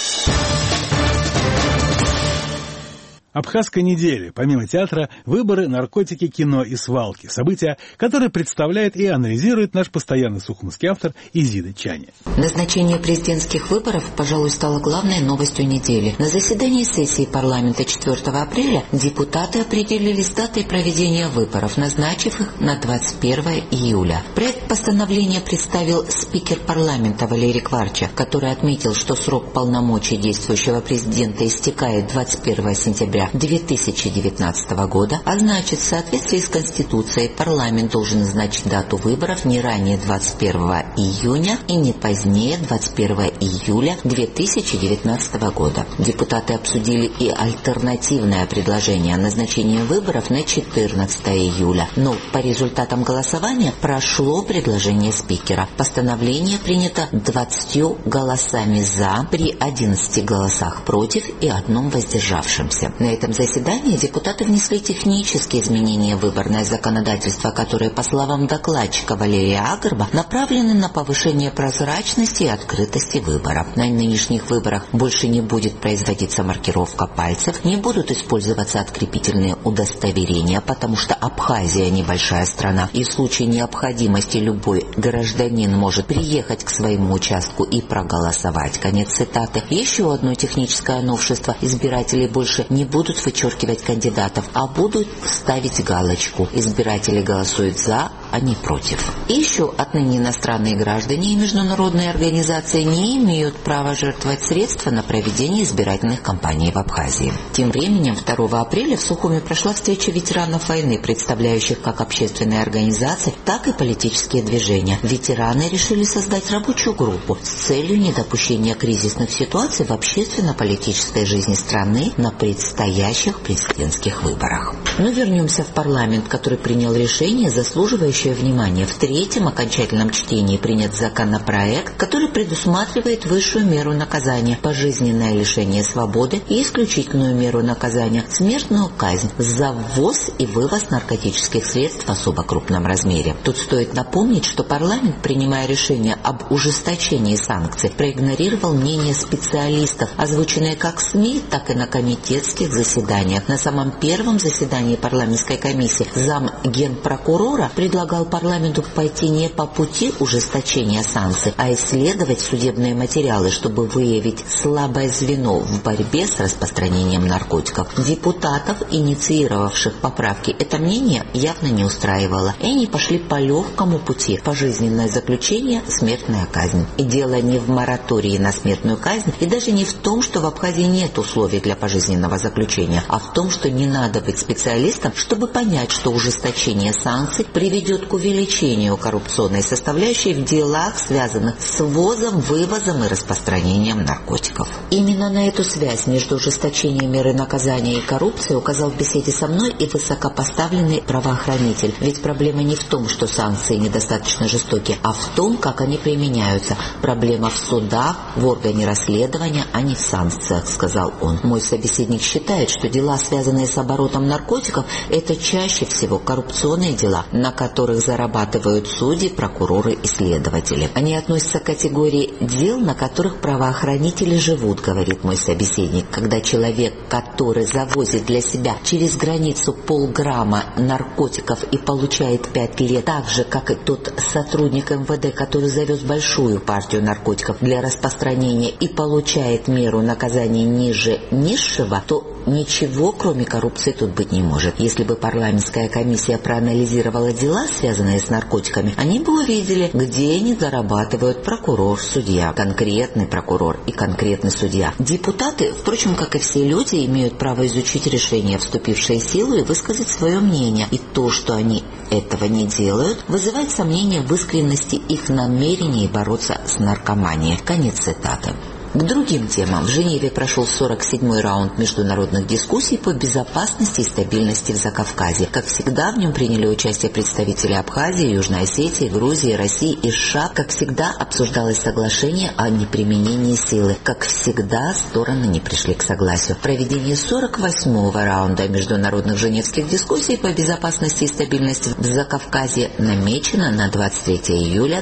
Абхазская неделя. Помимо театра, выборы, наркотики, кино и свалки. События, которые представляет и анализирует наш постоянный сухумский автор Изида Чани. Назначение президентских выборов, пожалуй, стало главной новостью недели. На заседании сессии парламента 4 апреля депутаты определились с датой проведения выборов, назначив их на 21 июля. Проект постановления представил спикер парламента Валерий Кварча, который отметил, что срок полномочий действующего президента истекает 21 сентября 2019 года, а значит, в соответствии с Конституцией парламент должен назначить дату выборов не ранее 21 июня и не позднее 21 июля 2019 года. Депутаты обсудили и альтернативное предложение о назначении выборов на 14 июля, но по результатам голосования прошло предложение спикера. Постановление принято 20 голосами «за» при 11 голосах «против» и 1 воздержавшемся. На этом заседании депутаты внесли технические изменения в выборное законодательство, которые, по словам докладчика Валерия Агарба, направлены на повышение прозрачности и открытости выборов. На нынешних выборах больше не будет производиться маркировка пальцев, не будут использоваться открепительные удостоверения, потому что Абхазия небольшая страна, и в случае необходимости любой гражданин может приехать к своему участку и проголосовать. Конец цитаты. Еще одно техническое новшество: избиратели больше не будут вычеркивать кандидатов, а будут ставить галочку. Избиратели голосуют «за», а не «против». И еще отныне иностранные граждане и международные организации не имеют права жертвовать средства на проведение избирательных кампаний в Абхазии. Тем временем 2 апреля в Сухуме прошла встреча ветеранов войны, представляющих как общественные организации, так и политические движения. Ветераны решили создать рабочую группу с целью недопущения кризисных ситуаций в общественно-политической жизни страны на предстоящих президентских выборах. Но вернемся в парламент, который принял решение, заслуживающее внимания. В 3-м окончательном чтении принят законопроект, который предусматривает высшую меру наказания – пожизненное лишение свободы и исключительную меру наказания – смертную казнь за ввоз и вывоз наркотических средств в особо крупном размере. Тут стоит напомнить, что парламент, принимая решение об ужесточении санкций, проигнорировал мнение специалистов, озвученные как в СМИ, так и на комитетских заседаниях. На самом первом заседании парламентской комиссии зам генпрокурора предлагал парламенту пойти не по пути ужесточения санкций, а исследовать судебные материалы, чтобы выявить слабое звено в борьбе с распространением наркотиков. Депутатов, инициировавших поправки, это мнение явно не устраивало, и они пошли по легкому пути: пожизненное заключение, смертная казнь. И дело не в моратории на смертную казнь, и даже не в том, что в Абхазии нет условий для пожизненного заключения, а в том, что не надо быть специалистом, чтобы понять, что ужесточение санкций приведет к увеличению коррупционной составляющей в делах, связанных с ввозом, вывозом и распространением наркотиков. Именно на эту связь между ужесточением меры наказания и коррупцией указал в беседе со мной и высокопоставленный правоохранитель. Ведь проблема не в том, что санкции недостаточно жестоки, а в том, как они применяются. Проблема в судах, в органе расследования, а не в санкциях, сказал он. Мой собеседник считает, что дела, связанные с оборотом наркотиков, это чаще всего коррупционные дела, на которых зарабатывают судьи, прокуроры и следователи. Они относятся к категории дел, на которых правоохранители живут, говорит мой собеседник. Когда человек, который завозит для себя через границу полграмма наркотиков и получает 5 лет, так же, как и тот сотрудник МВД, который завез большую партию наркотиков для распространения и получает меру наказания ниже низшего, то ничего, кроме коррупции, тут быть не может. Если бы парламентская комиссия проанализировала дела, связанные с наркотиками, они бы увидели, где они зарабатывают прокурор, судья, конкретный прокурор и конкретный судья. Депутаты, впрочем, как и все люди, имеют право изучить решения, вступившие в силу, и высказать свое мнение. И то, что они этого не делают, вызывает сомнения в искренности их намерений бороться с наркоманией. Конец цитаты. К другим темам в Женеве прошел 47-й раунд международных дискуссий по безопасности и стабильности в Закавказье. Как всегда, в нем приняли участие представители Абхазии, Южной Осетии, Грузии, России и США. Как всегда, обсуждалось соглашение о неприменении силы. Как всегда, стороны не пришли к согласию. Проведение 48-го раунда международных женевских дискуссий по безопасности и стабильности в Закавказье намечено на 23 июля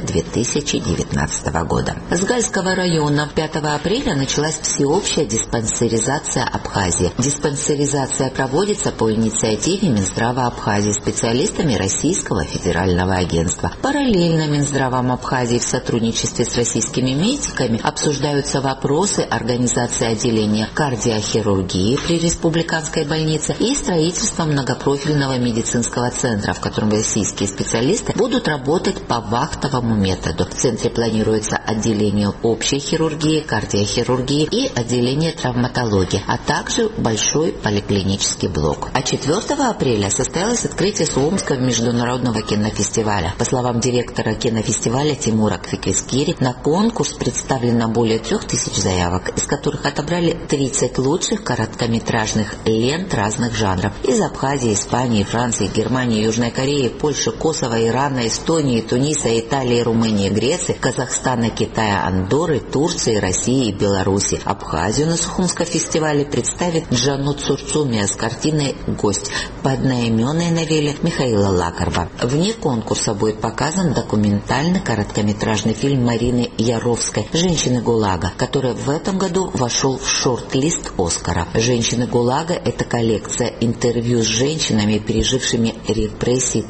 2019 года. С Гальского района 5 апреля началась всеобщая диспансеризация Абхазии. Диспансеризация проводится по инициативе Минздрава Абхазии специалистами Российского федерального агентства. Параллельно Минздравом Абхазии в сотрудничестве с российскими медиками обсуждаются вопросы организации отделения кардиохирургии при республиканской больнице и строительства многопрофильного медицинского центра, в котором российские специалисты будут работать по вахтовому методу. В центре планируется отделение общей хирургии, кардиохирургии и отделение травматологии, а также большой поликлинический блок. А 4 апреля состоялось открытие Сухумского международного кинофестиваля. По словам директора кинофестиваля Тимура Квиквискири, на конкурс представлено более 3000 заявок, из которых отобрали 30 лучших короткометражных лент разных жанров из Абхазии, Испании, Франции, Германии, Южной Кореи, Польши, Косово, Ирана, Эстонии, Туниса, Италии, Румынии, Греции, Казахстана, Китая, Андорры, Турции, России и Беларуси. Абхазию на Сухумском фестивале представит Джанут Цурцумия с картиной «Гость» по одноименной новелле Михаила Лакарба. Вне конкурса будет показан документальный короткометражный фильм Марины Яровской «Женщины ГУЛАГа», который в этом году вошел в шорт-лист Оскара. «Женщины ГУЛАГа» — это коллекция интервью с женщинами, пережившими репрессии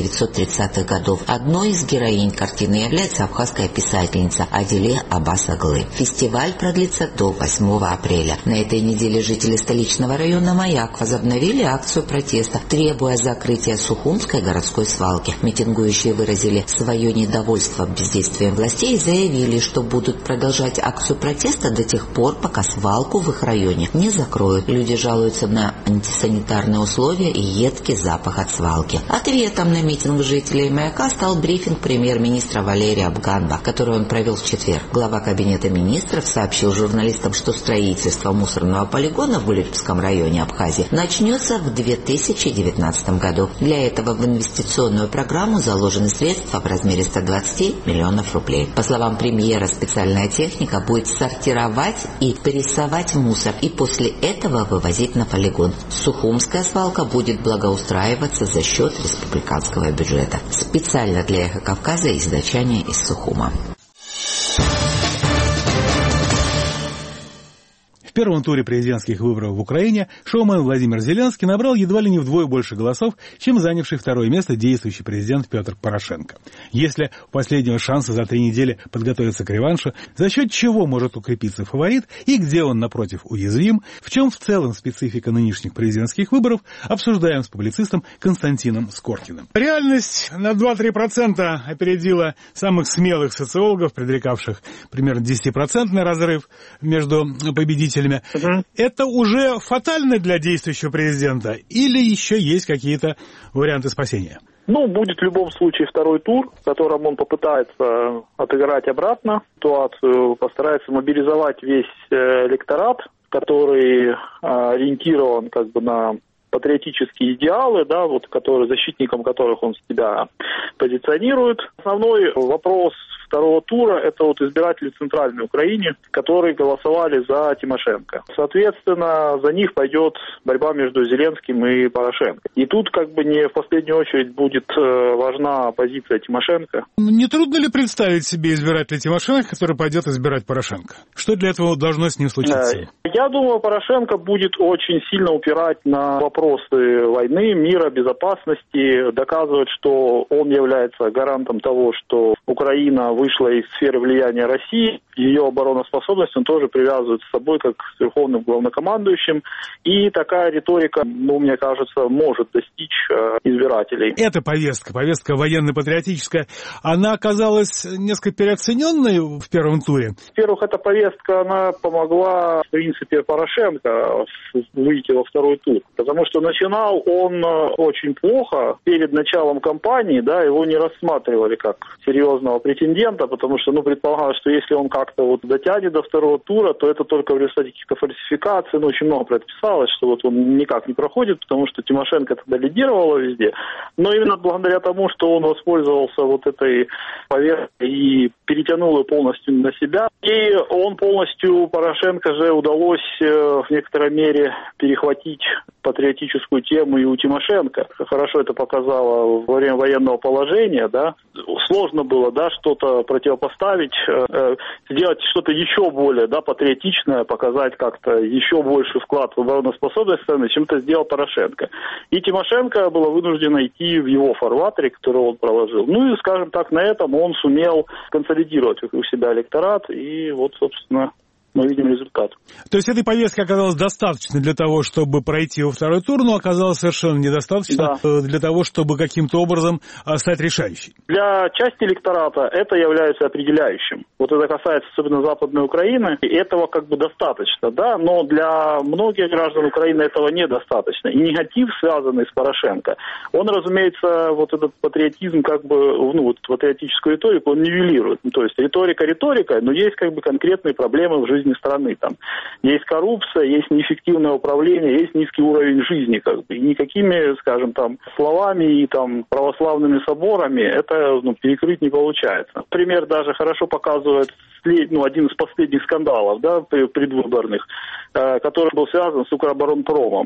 1930-х годов. Одной из героинь картины является абхазская писательница Адиле Аббас-Аглы. Фестиваль продлится до 8 апреля. На этой неделе жители столичного района Маяк возобновили акцию протеста, требуя закрытия Сухумской городской свалки. Митингующие выразили свое недовольство бездействием властей и заявили, что будут продолжать акцию протеста до тех пор, пока свалку в их районе не закроют. Люди жалуются на антисанитарные условия и едкий запах от свалки. Ответом на митинг жителей Маяка стал брифинг премьер-министра Валерия Абганба, который он провел в четверг. Глава кабинета министров сообщил журналистам, что строительство мусорного полигона в Гуличевском районе Абхазии начнется в 2019 году. Для этого в инвестиционную программу заложены средства в размере 120 миллионов рублей. По словам премьера, специальная техника будет сортировать и прессовать мусор и после этого вывозить на полигон. Сухумская свалка будет благоустраиваться за счет республиканского бюджета. Специально для «Эхо Кавказа» издательство из Сухума. В первом туре президентских выборов в Украине шоумен Владимир Зеленский набрал едва ли не вдвое больше голосов, чем занявший второе место действующий президент Петр Порошенко. Есть ли у последнего шанса за 3 недели подготовиться к реваншу, за счет чего может укрепиться фаворит и где он, напротив, уязвим, в чем в целом специфика нынешних президентских выборов, обсуждаем с публицистом Константином Скоркиным. Реальность на 2-3% опередила самых смелых социологов, предрекавших примерно 10% разрыв между победителями. Это уже фатально для действующего президента или еще есть какие-то варианты спасения? Будет в любом случае второй тур, в котором он попытается отыграть обратно ситуацию, постарается мобилизовать весь электорат, который ориентирован на патриотические идеалы, защитником которых он себя позиционирует. Основной вопрос второго тура – это избиратели в Центральной Украине, которые голосовали за Тимошенко. Соответственно, за них пойдет борьба между Зеленским и Порошенко. И тут не в последнюю очередь будет важна позиция Тимошенко. Не трудно ли представить себе избирателя Тимошенко, который пойдет избирать Порошенко? Что для этого должно с ним случиться? Я думаю, Порошенко будет очень сильно упирать на вопросы войны, мира, безопасности, доказывать, что он является гарантом того, что Украина вышла из сферы влияния России, ее обороноспособность он тоже привязывает с собой как с верховным главнокомандующим. И такая риторика, мне кажется, может достичь избирателей. Эта повестка военно-патриотическая, она оказалась несколько переоцененной в первом туре? Во-первых, эта повестка, она помогла, в принципе, Порошенко выйти во второй тур. Потому что начинал он очень плохо. Перед началом кампании, его не рассматривали как серьезного претендента. президента, потому что, предполагалось, что если он как-то вот дотянет до второго тура, то это только в результате каких-то фальсификаций, очень много предписалось, что вот он никак не проходит, потому что Тимошенко тогда лидировала везде. Но именно благодаря тому, что он воспользовался вот этой поверхностью и перетянул ее полностью на себя, и он полностью, Порошенко же удалось в некоторой мере перехватить патриотическую тему и у Тимошенко. Хорошо это показало во время военного положения, да. Сложно было, да, что-то противопоставить, сделать что-то еще более, да, патриотичное, показать как-то еще больший вклад в обороноспособность страны, чем это сделал Порошенко. И Тимошенко была вынуждена идти в его фарватере, который он проложил. И, скажем так, на этом он сумел консолидировать у себя электорат, и вот, собственно, мы видим результат. То есть этой повестки оказалось достаточно для того, чтобы пройти во второй тур, но оказалось совершенно недостаточно для того, чтобы каким-то образом стать решающей. Для части электората это является определяющим. Вот это касается особенно Западной Украины, и этого достаточно, да, но для многих граждан Украины этого недостаточно. И негатив, связанный с Порошенко, он, разумеется, вот этот патриотизм, патриотическую риторику, он нивелирует. То есть риторика риторикой, но есть конкретные проблемы в жизни страны. Там есть коррупция, есть неэффективное управление, есть низкий уровень жизни. И никакими, скажем, словами и православными соборами это перекрыть не получается. Например, даже хорошо показывает один из последних скандалов, да, предвыборных, который был связан с Укроборонпромом.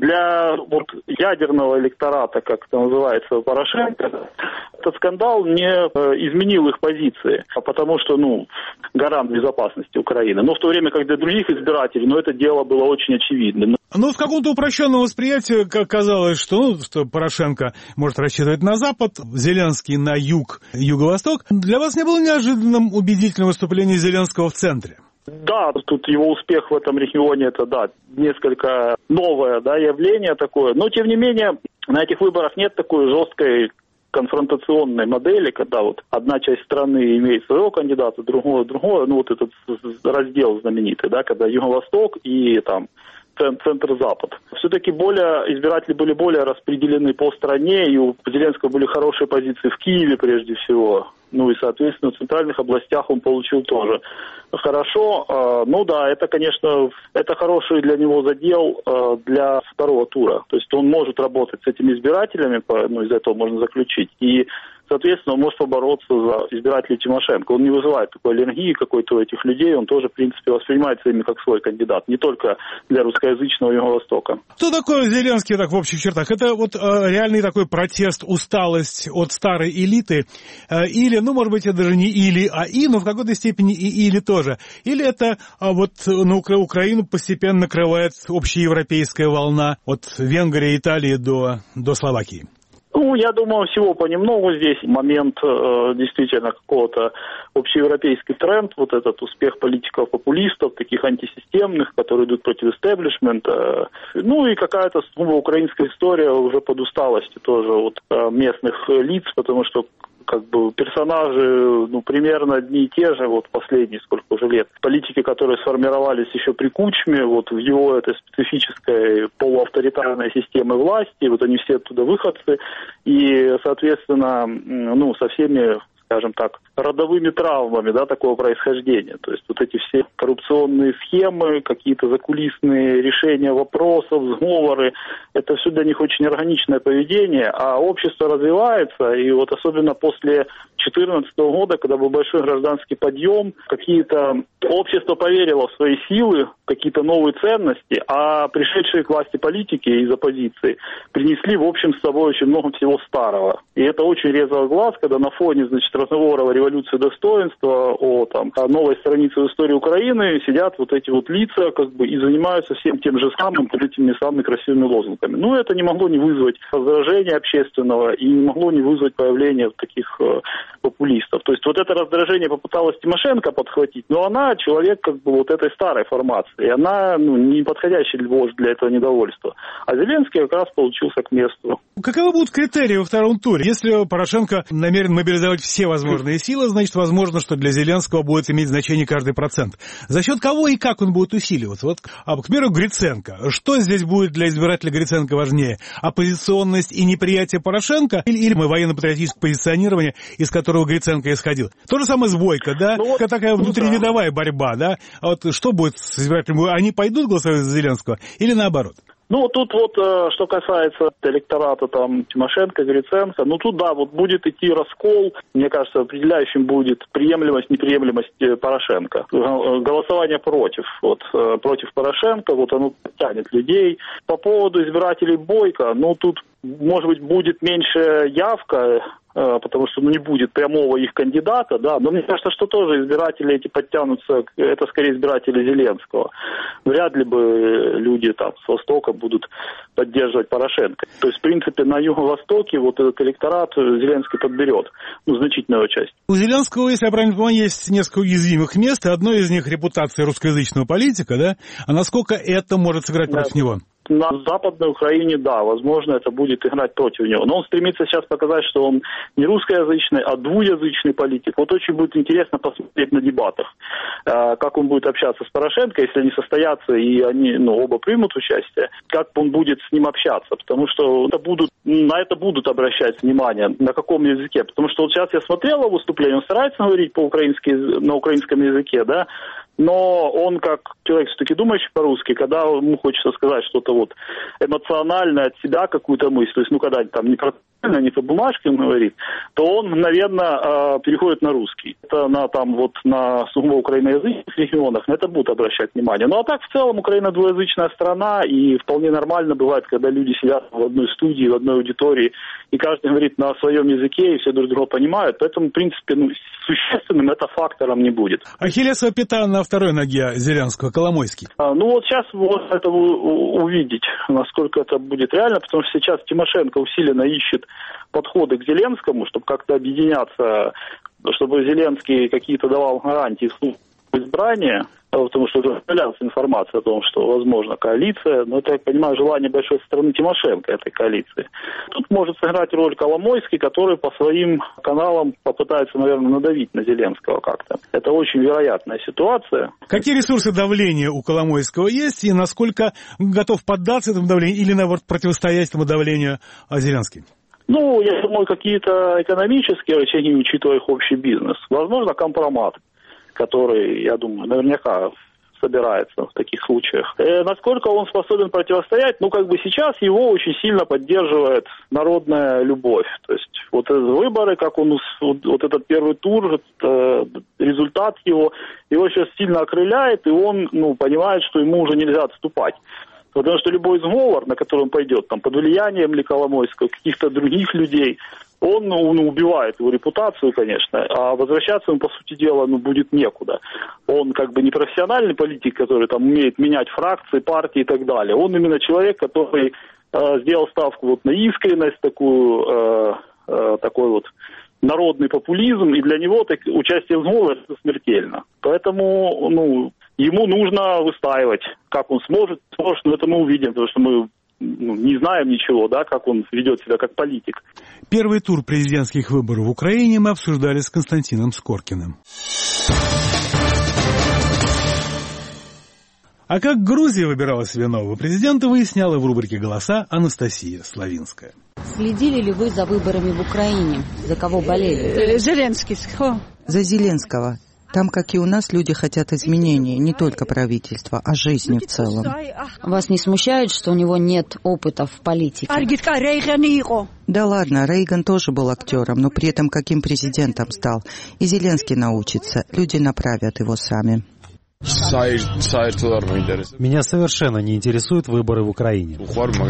Для ядерного электората, как это называется, Порошенко, этот скандал не изменил их позиции, потому что, гарант безопасности Украины. Но в то время, как для других избирателей, это дело было очень очевидным. В каком-то упрощенном восприятии казалось, что Порошенко может рассчитывать на Запад, Зеленский на юг, юго-восток. Для вас не было неожиданным убедительным выступление Зеленского в центре? Да, тут его успех в этом регионе, это, несколько новое, явление такое. Но, тем не менее, на этих выборах нет такой жесткой конфронтационной модели, когда одна часть страны имеет своего кандидата, другое, этот раздел знаменитый, когда Юго-Восток и центр-запад. Все-таки избиратели были более распределены по стране, и у Зеленского были хорошие позиции в Киеве прежде всего. И, соответственно, в центральных областях он получил тоже хорошо. Это, конечно, это хороший для него задел для второго тура. То есть он может работать с этими избирателями, из этого можно заключить. И, соответственно, он может побороться за избирателей Тимошенко. Он не вызывает такой аллергии какой-то у этих людей. Он тоже, в принципе, воспринимается ими как свой кандидат. Не только для русскоязычного Юго-Востока. Что такое Зеленский в общих чертах? Это реальный такой протест, усталость от старой элиты? Или, может быть, это даже не или, а и, но в какой-то степени и или тоже. Или это на Украину постепенно накрывает общеевропейская волна от Венгрии, Италии до Словакии? Я думаю, всего понемногу здесь момент действительно какого-то общеевропейский тренд, этот успех политиков-популистов, таких антисистемных, которые идут против истеблишмента. И какая-то украинская история уже под усталостью тоже местных лиц, потому что персонажи, примерно одни и те же, последние сколько уже лет. Политики, которые сформировались еще при Кучме, в его этой специфической полуавторитарной системе власти, они все оттуда выходцы, и, соответственно, со всеми, скажем так, родовыми травмами, такого происхождения. То есть эти все коррупционные схемы, какие-то закулисные решения вопросов, сговоры, это все для них очень органичное поведение, а общество развивается, и особенно после 2014 года, когда был большой гражданский подъем, общество поверило в свои силы, какие-то новые ценности, а пришедшие к власти политики из оппозиции принесли, в общем, с собой очень много всего старого. И это очень резало глаз, когда на фоне, разговора о революции достоинства, о новой странице в истории Украины сидят эти лица, и занимаются всем тем же самым, этими самыми красивыми лозунгами. Это не могло не вызвать раздражения общественного и не могло не вызвать появления таких популистов. То есть это раздражение попыталась Тимошенко подхватить, но она человек этой старой формации, и она не подходящий вождь для этого недовольства. А Зеленский как раз получился к месту. Каковы будут критерии во втором туре? Если Порошенко намерен мобилизовать все возможные силы, сила, значит, возможно, что для Зеленского будет иметь значение каждый процент. За счет кого и как он будет усиливаться? Вот, к примеру, Гриценко. Что здесь будет для избирателя Гриценко важнее? Оппозиционность и неприятие Порошенко или военно-патриотическое позиционирование, из которого Гриценко исходил? То же самое с Бойко, да? Ну, такая внутривидовая борьба, да? А вот что будет с избирателями? Они пойдут голосовать за Зеленского или наоборот? Ну, тут вот, что касается электората там Тимошенко, Гриценко, ну, тут, да, вот будет идти раскол. Мне кажется, определяющим будет приемлемость, неприемлемость Порошенко. Голосование против Порошенко, вот оно тянет людей. По поводу избирателей Бойко, ну, тут, может быть, будет меньше явка, потому что не будет прямого их кандидата, да, но мне кажется, что тоже избиратели эти подтянутся, это скорее избиратели Зеленского. Вряд ли бы люди там с Востока будут поддерживать Порошенко. То есть, в принципе, на Юго-Востоке вот этот электорат Зеленский подберет, значительную часть. У Зеленского, если я правильно понимаю, есть несколько уязвимых мест, и одно из них репутация русскоязычного политика, да? А насколько это может сыграть против него? На Западной Украине, да, возможно, это будет играть против него. Но он стремится сейчас показать, что он не русскоязычный, а двуязычный политик. Вот очень будет интересно посмотреть на дебатах, как он будет общаться с Порошенко, если они состоятся и они оба примут участие, как он будет с ним общаться. Потому что на это будут обращать внимание, на каком языке. Потому что вот сейчас я смотрел его выступление, он старается говорить по-украински, на украинском языке, да, но он, как человек все-таки думающий по-русски, когда ему хочется сказать что-то вот эмоциональное от себя, какую-то мысль, то есть, когда там не по бумажке он говорит, то он мгновенно переходит на русский. Это на сугубо украиноязычных регионах на это будут обращать внимание. Ну а так в целом Украина двуязычная страна, и вполне нормально бывает, когда люди сидят в одной студии, в одной аудитории, и каждый говорит на своем языке, и все друг друга понимают. Поэтому, в принципе, существенным это фактором не будет. Ахиллесова пята на второй ноге Зеленского, Коломойский. Сейчас можно это увидеть, насколько это будет реально, потому что сейчас Тимошенко усиленно ищет подходы к Зеленскому, чтобы как-то объединяться, чтобы Зеленский какие-то давал гарантии в избрания, потому что уже появлялась информация о том, что возможна коалиция, но это, я понимаю, желание большой стороны Тимошенко этой коалиции. Тут может сыграть роль Коломойский, который по своим каналам попытается, наверное, надавить на Зеленского как-то. Это очень вероятная ситуация. Какие ресурсы давления у Коломойского есть, и насколько готов поддаться этому давлению или, наоборот, противостоять этому давлению Зеленский? Я думаю, какие-то экономические рычаги, учитывая их общий бизнес. Возможно, компромат, который, я думаю, наверняка собирается в таких случаях. Насколько он способен противостоять? Сейчас его очень сильно поддерживает народная любовь. То есть выборы, как он, этот первый тур, результат его сейчас сильно окрыляет, и он понимает, что ему уже нельзя отступать. Потому что любой сговор, на который он пойдет, под влиянием ли Коломойского, каких-то других людей, он убивает его репутацию, конечно, а возвращаться ему, по сути дела, будет некуда. Он не профессиональный политик, который умеет менять фракции, партии и так далее. Он именно человек, который сделал ставку на искренность, такой народный популизм, и для него участие в сговоре это смертельно. Поэтому ему нужно выстаивать, как он сможет, но это мы увидим, потому что мы не знаем ничего, как он ведет себя как политик. Первый тур президентских выборов в Украине мы обсуждали с Константином Скоркиным. А как Грузия выбирала себе нового президента, выясняла в рубрике «Голоса» Анастасия Славинская. Следили ли вы за выборами в Украине? За кого болели? Зеленский. За Зеленского. Там, как и у нас, люди хотят изменений, не только правительства, а жизни в целом. Вас не смущает, что у него нет опыта в политике? Да ладно, Рейган тоже был актером, но при этом каким президентом стал. И Зеленский научится, люди направят его сами. Меня совершенно не интересуют выборы в Украине.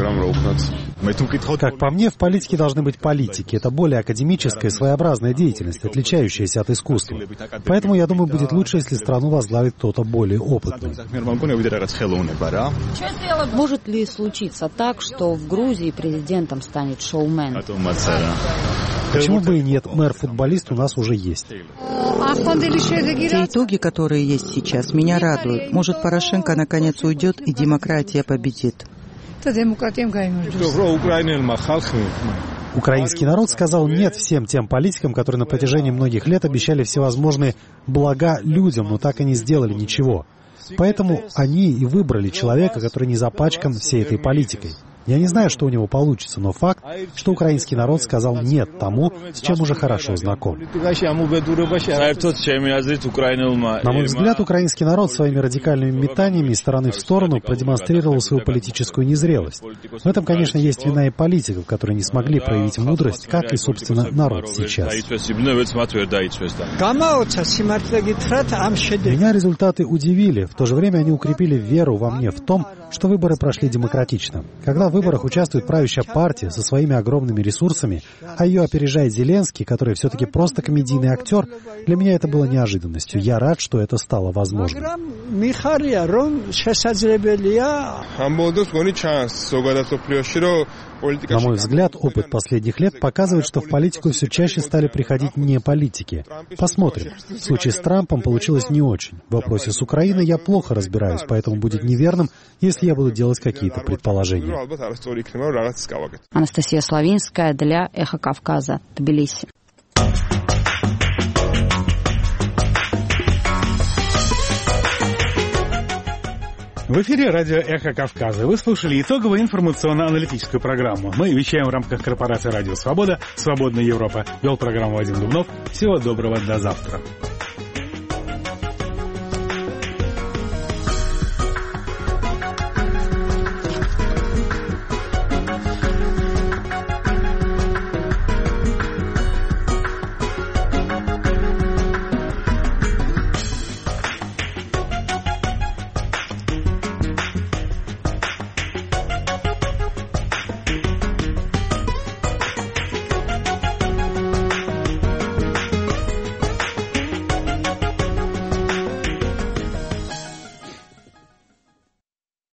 Как по мне, в политике должны быть политики. Это более академическая, своеобразная деятельность, отличающаяся от искусства. Поэтому, я думаю, будет лучше, если страну возглавит кто-то более опытный. Может ли случиться так, что в Грузии президентом станет шоумен? Почему бы и нет? Мэр-футболист у нас уже есть. Те итоги, которые есть сейчас, меня радуют. Может, Порошенко наконец уйдет, и демократия победит. Украинский народ сказал «нет» всем тем политикам, которые на протяжении многих лет обещали всевозможные блага людям, но так и не сделали ничего. Поэтому они и выбрали человека, который не запачкан всей этой политикой. Я не знаю, что у него получится, но факт, что украинский народ сказал «нет» тому, с чем уже хорошо знаком. На мой взгляд, украинский народ своими радикальными метаниями из стороны в сторону продемонстрировал свою политическую незрелость. В этом, конечно, есть вина и политиков, которые не смогли проявить мудрость, как и, собственно, народ сейчас. Меня результаты удивили. В то же время они укрепили веру во мне в том, что выборы прошли демократично. Когда в выборах участвует правящая партия со своими огромными ресурсами, а ее опережает Зеленский, который все-таки просто комедийный актер, для меня это было неожиданностью. Я рад, что это стало возможным. На мой взгляд, опыт последних лет показывает, что в политику все чаще стали приходить не политики. Посмотрим. В случае с Трампом получилось не очень. В вопросе с Украиной я плохо разбираюсь, поэтому будет неверным, если я буду делать какие-то предположения. Анастасия Славинская для «Эхо Кавказа», Тбилиси. В эфире радио «Эхо Кавказа». Вы слушали итоговую информационно-аналитическую программу. Мы вещаем в рамках корпорации «Радио Свобода», «Свободная Европа». Вел программу Вадим Дубнов. Всего доброго, до завтра.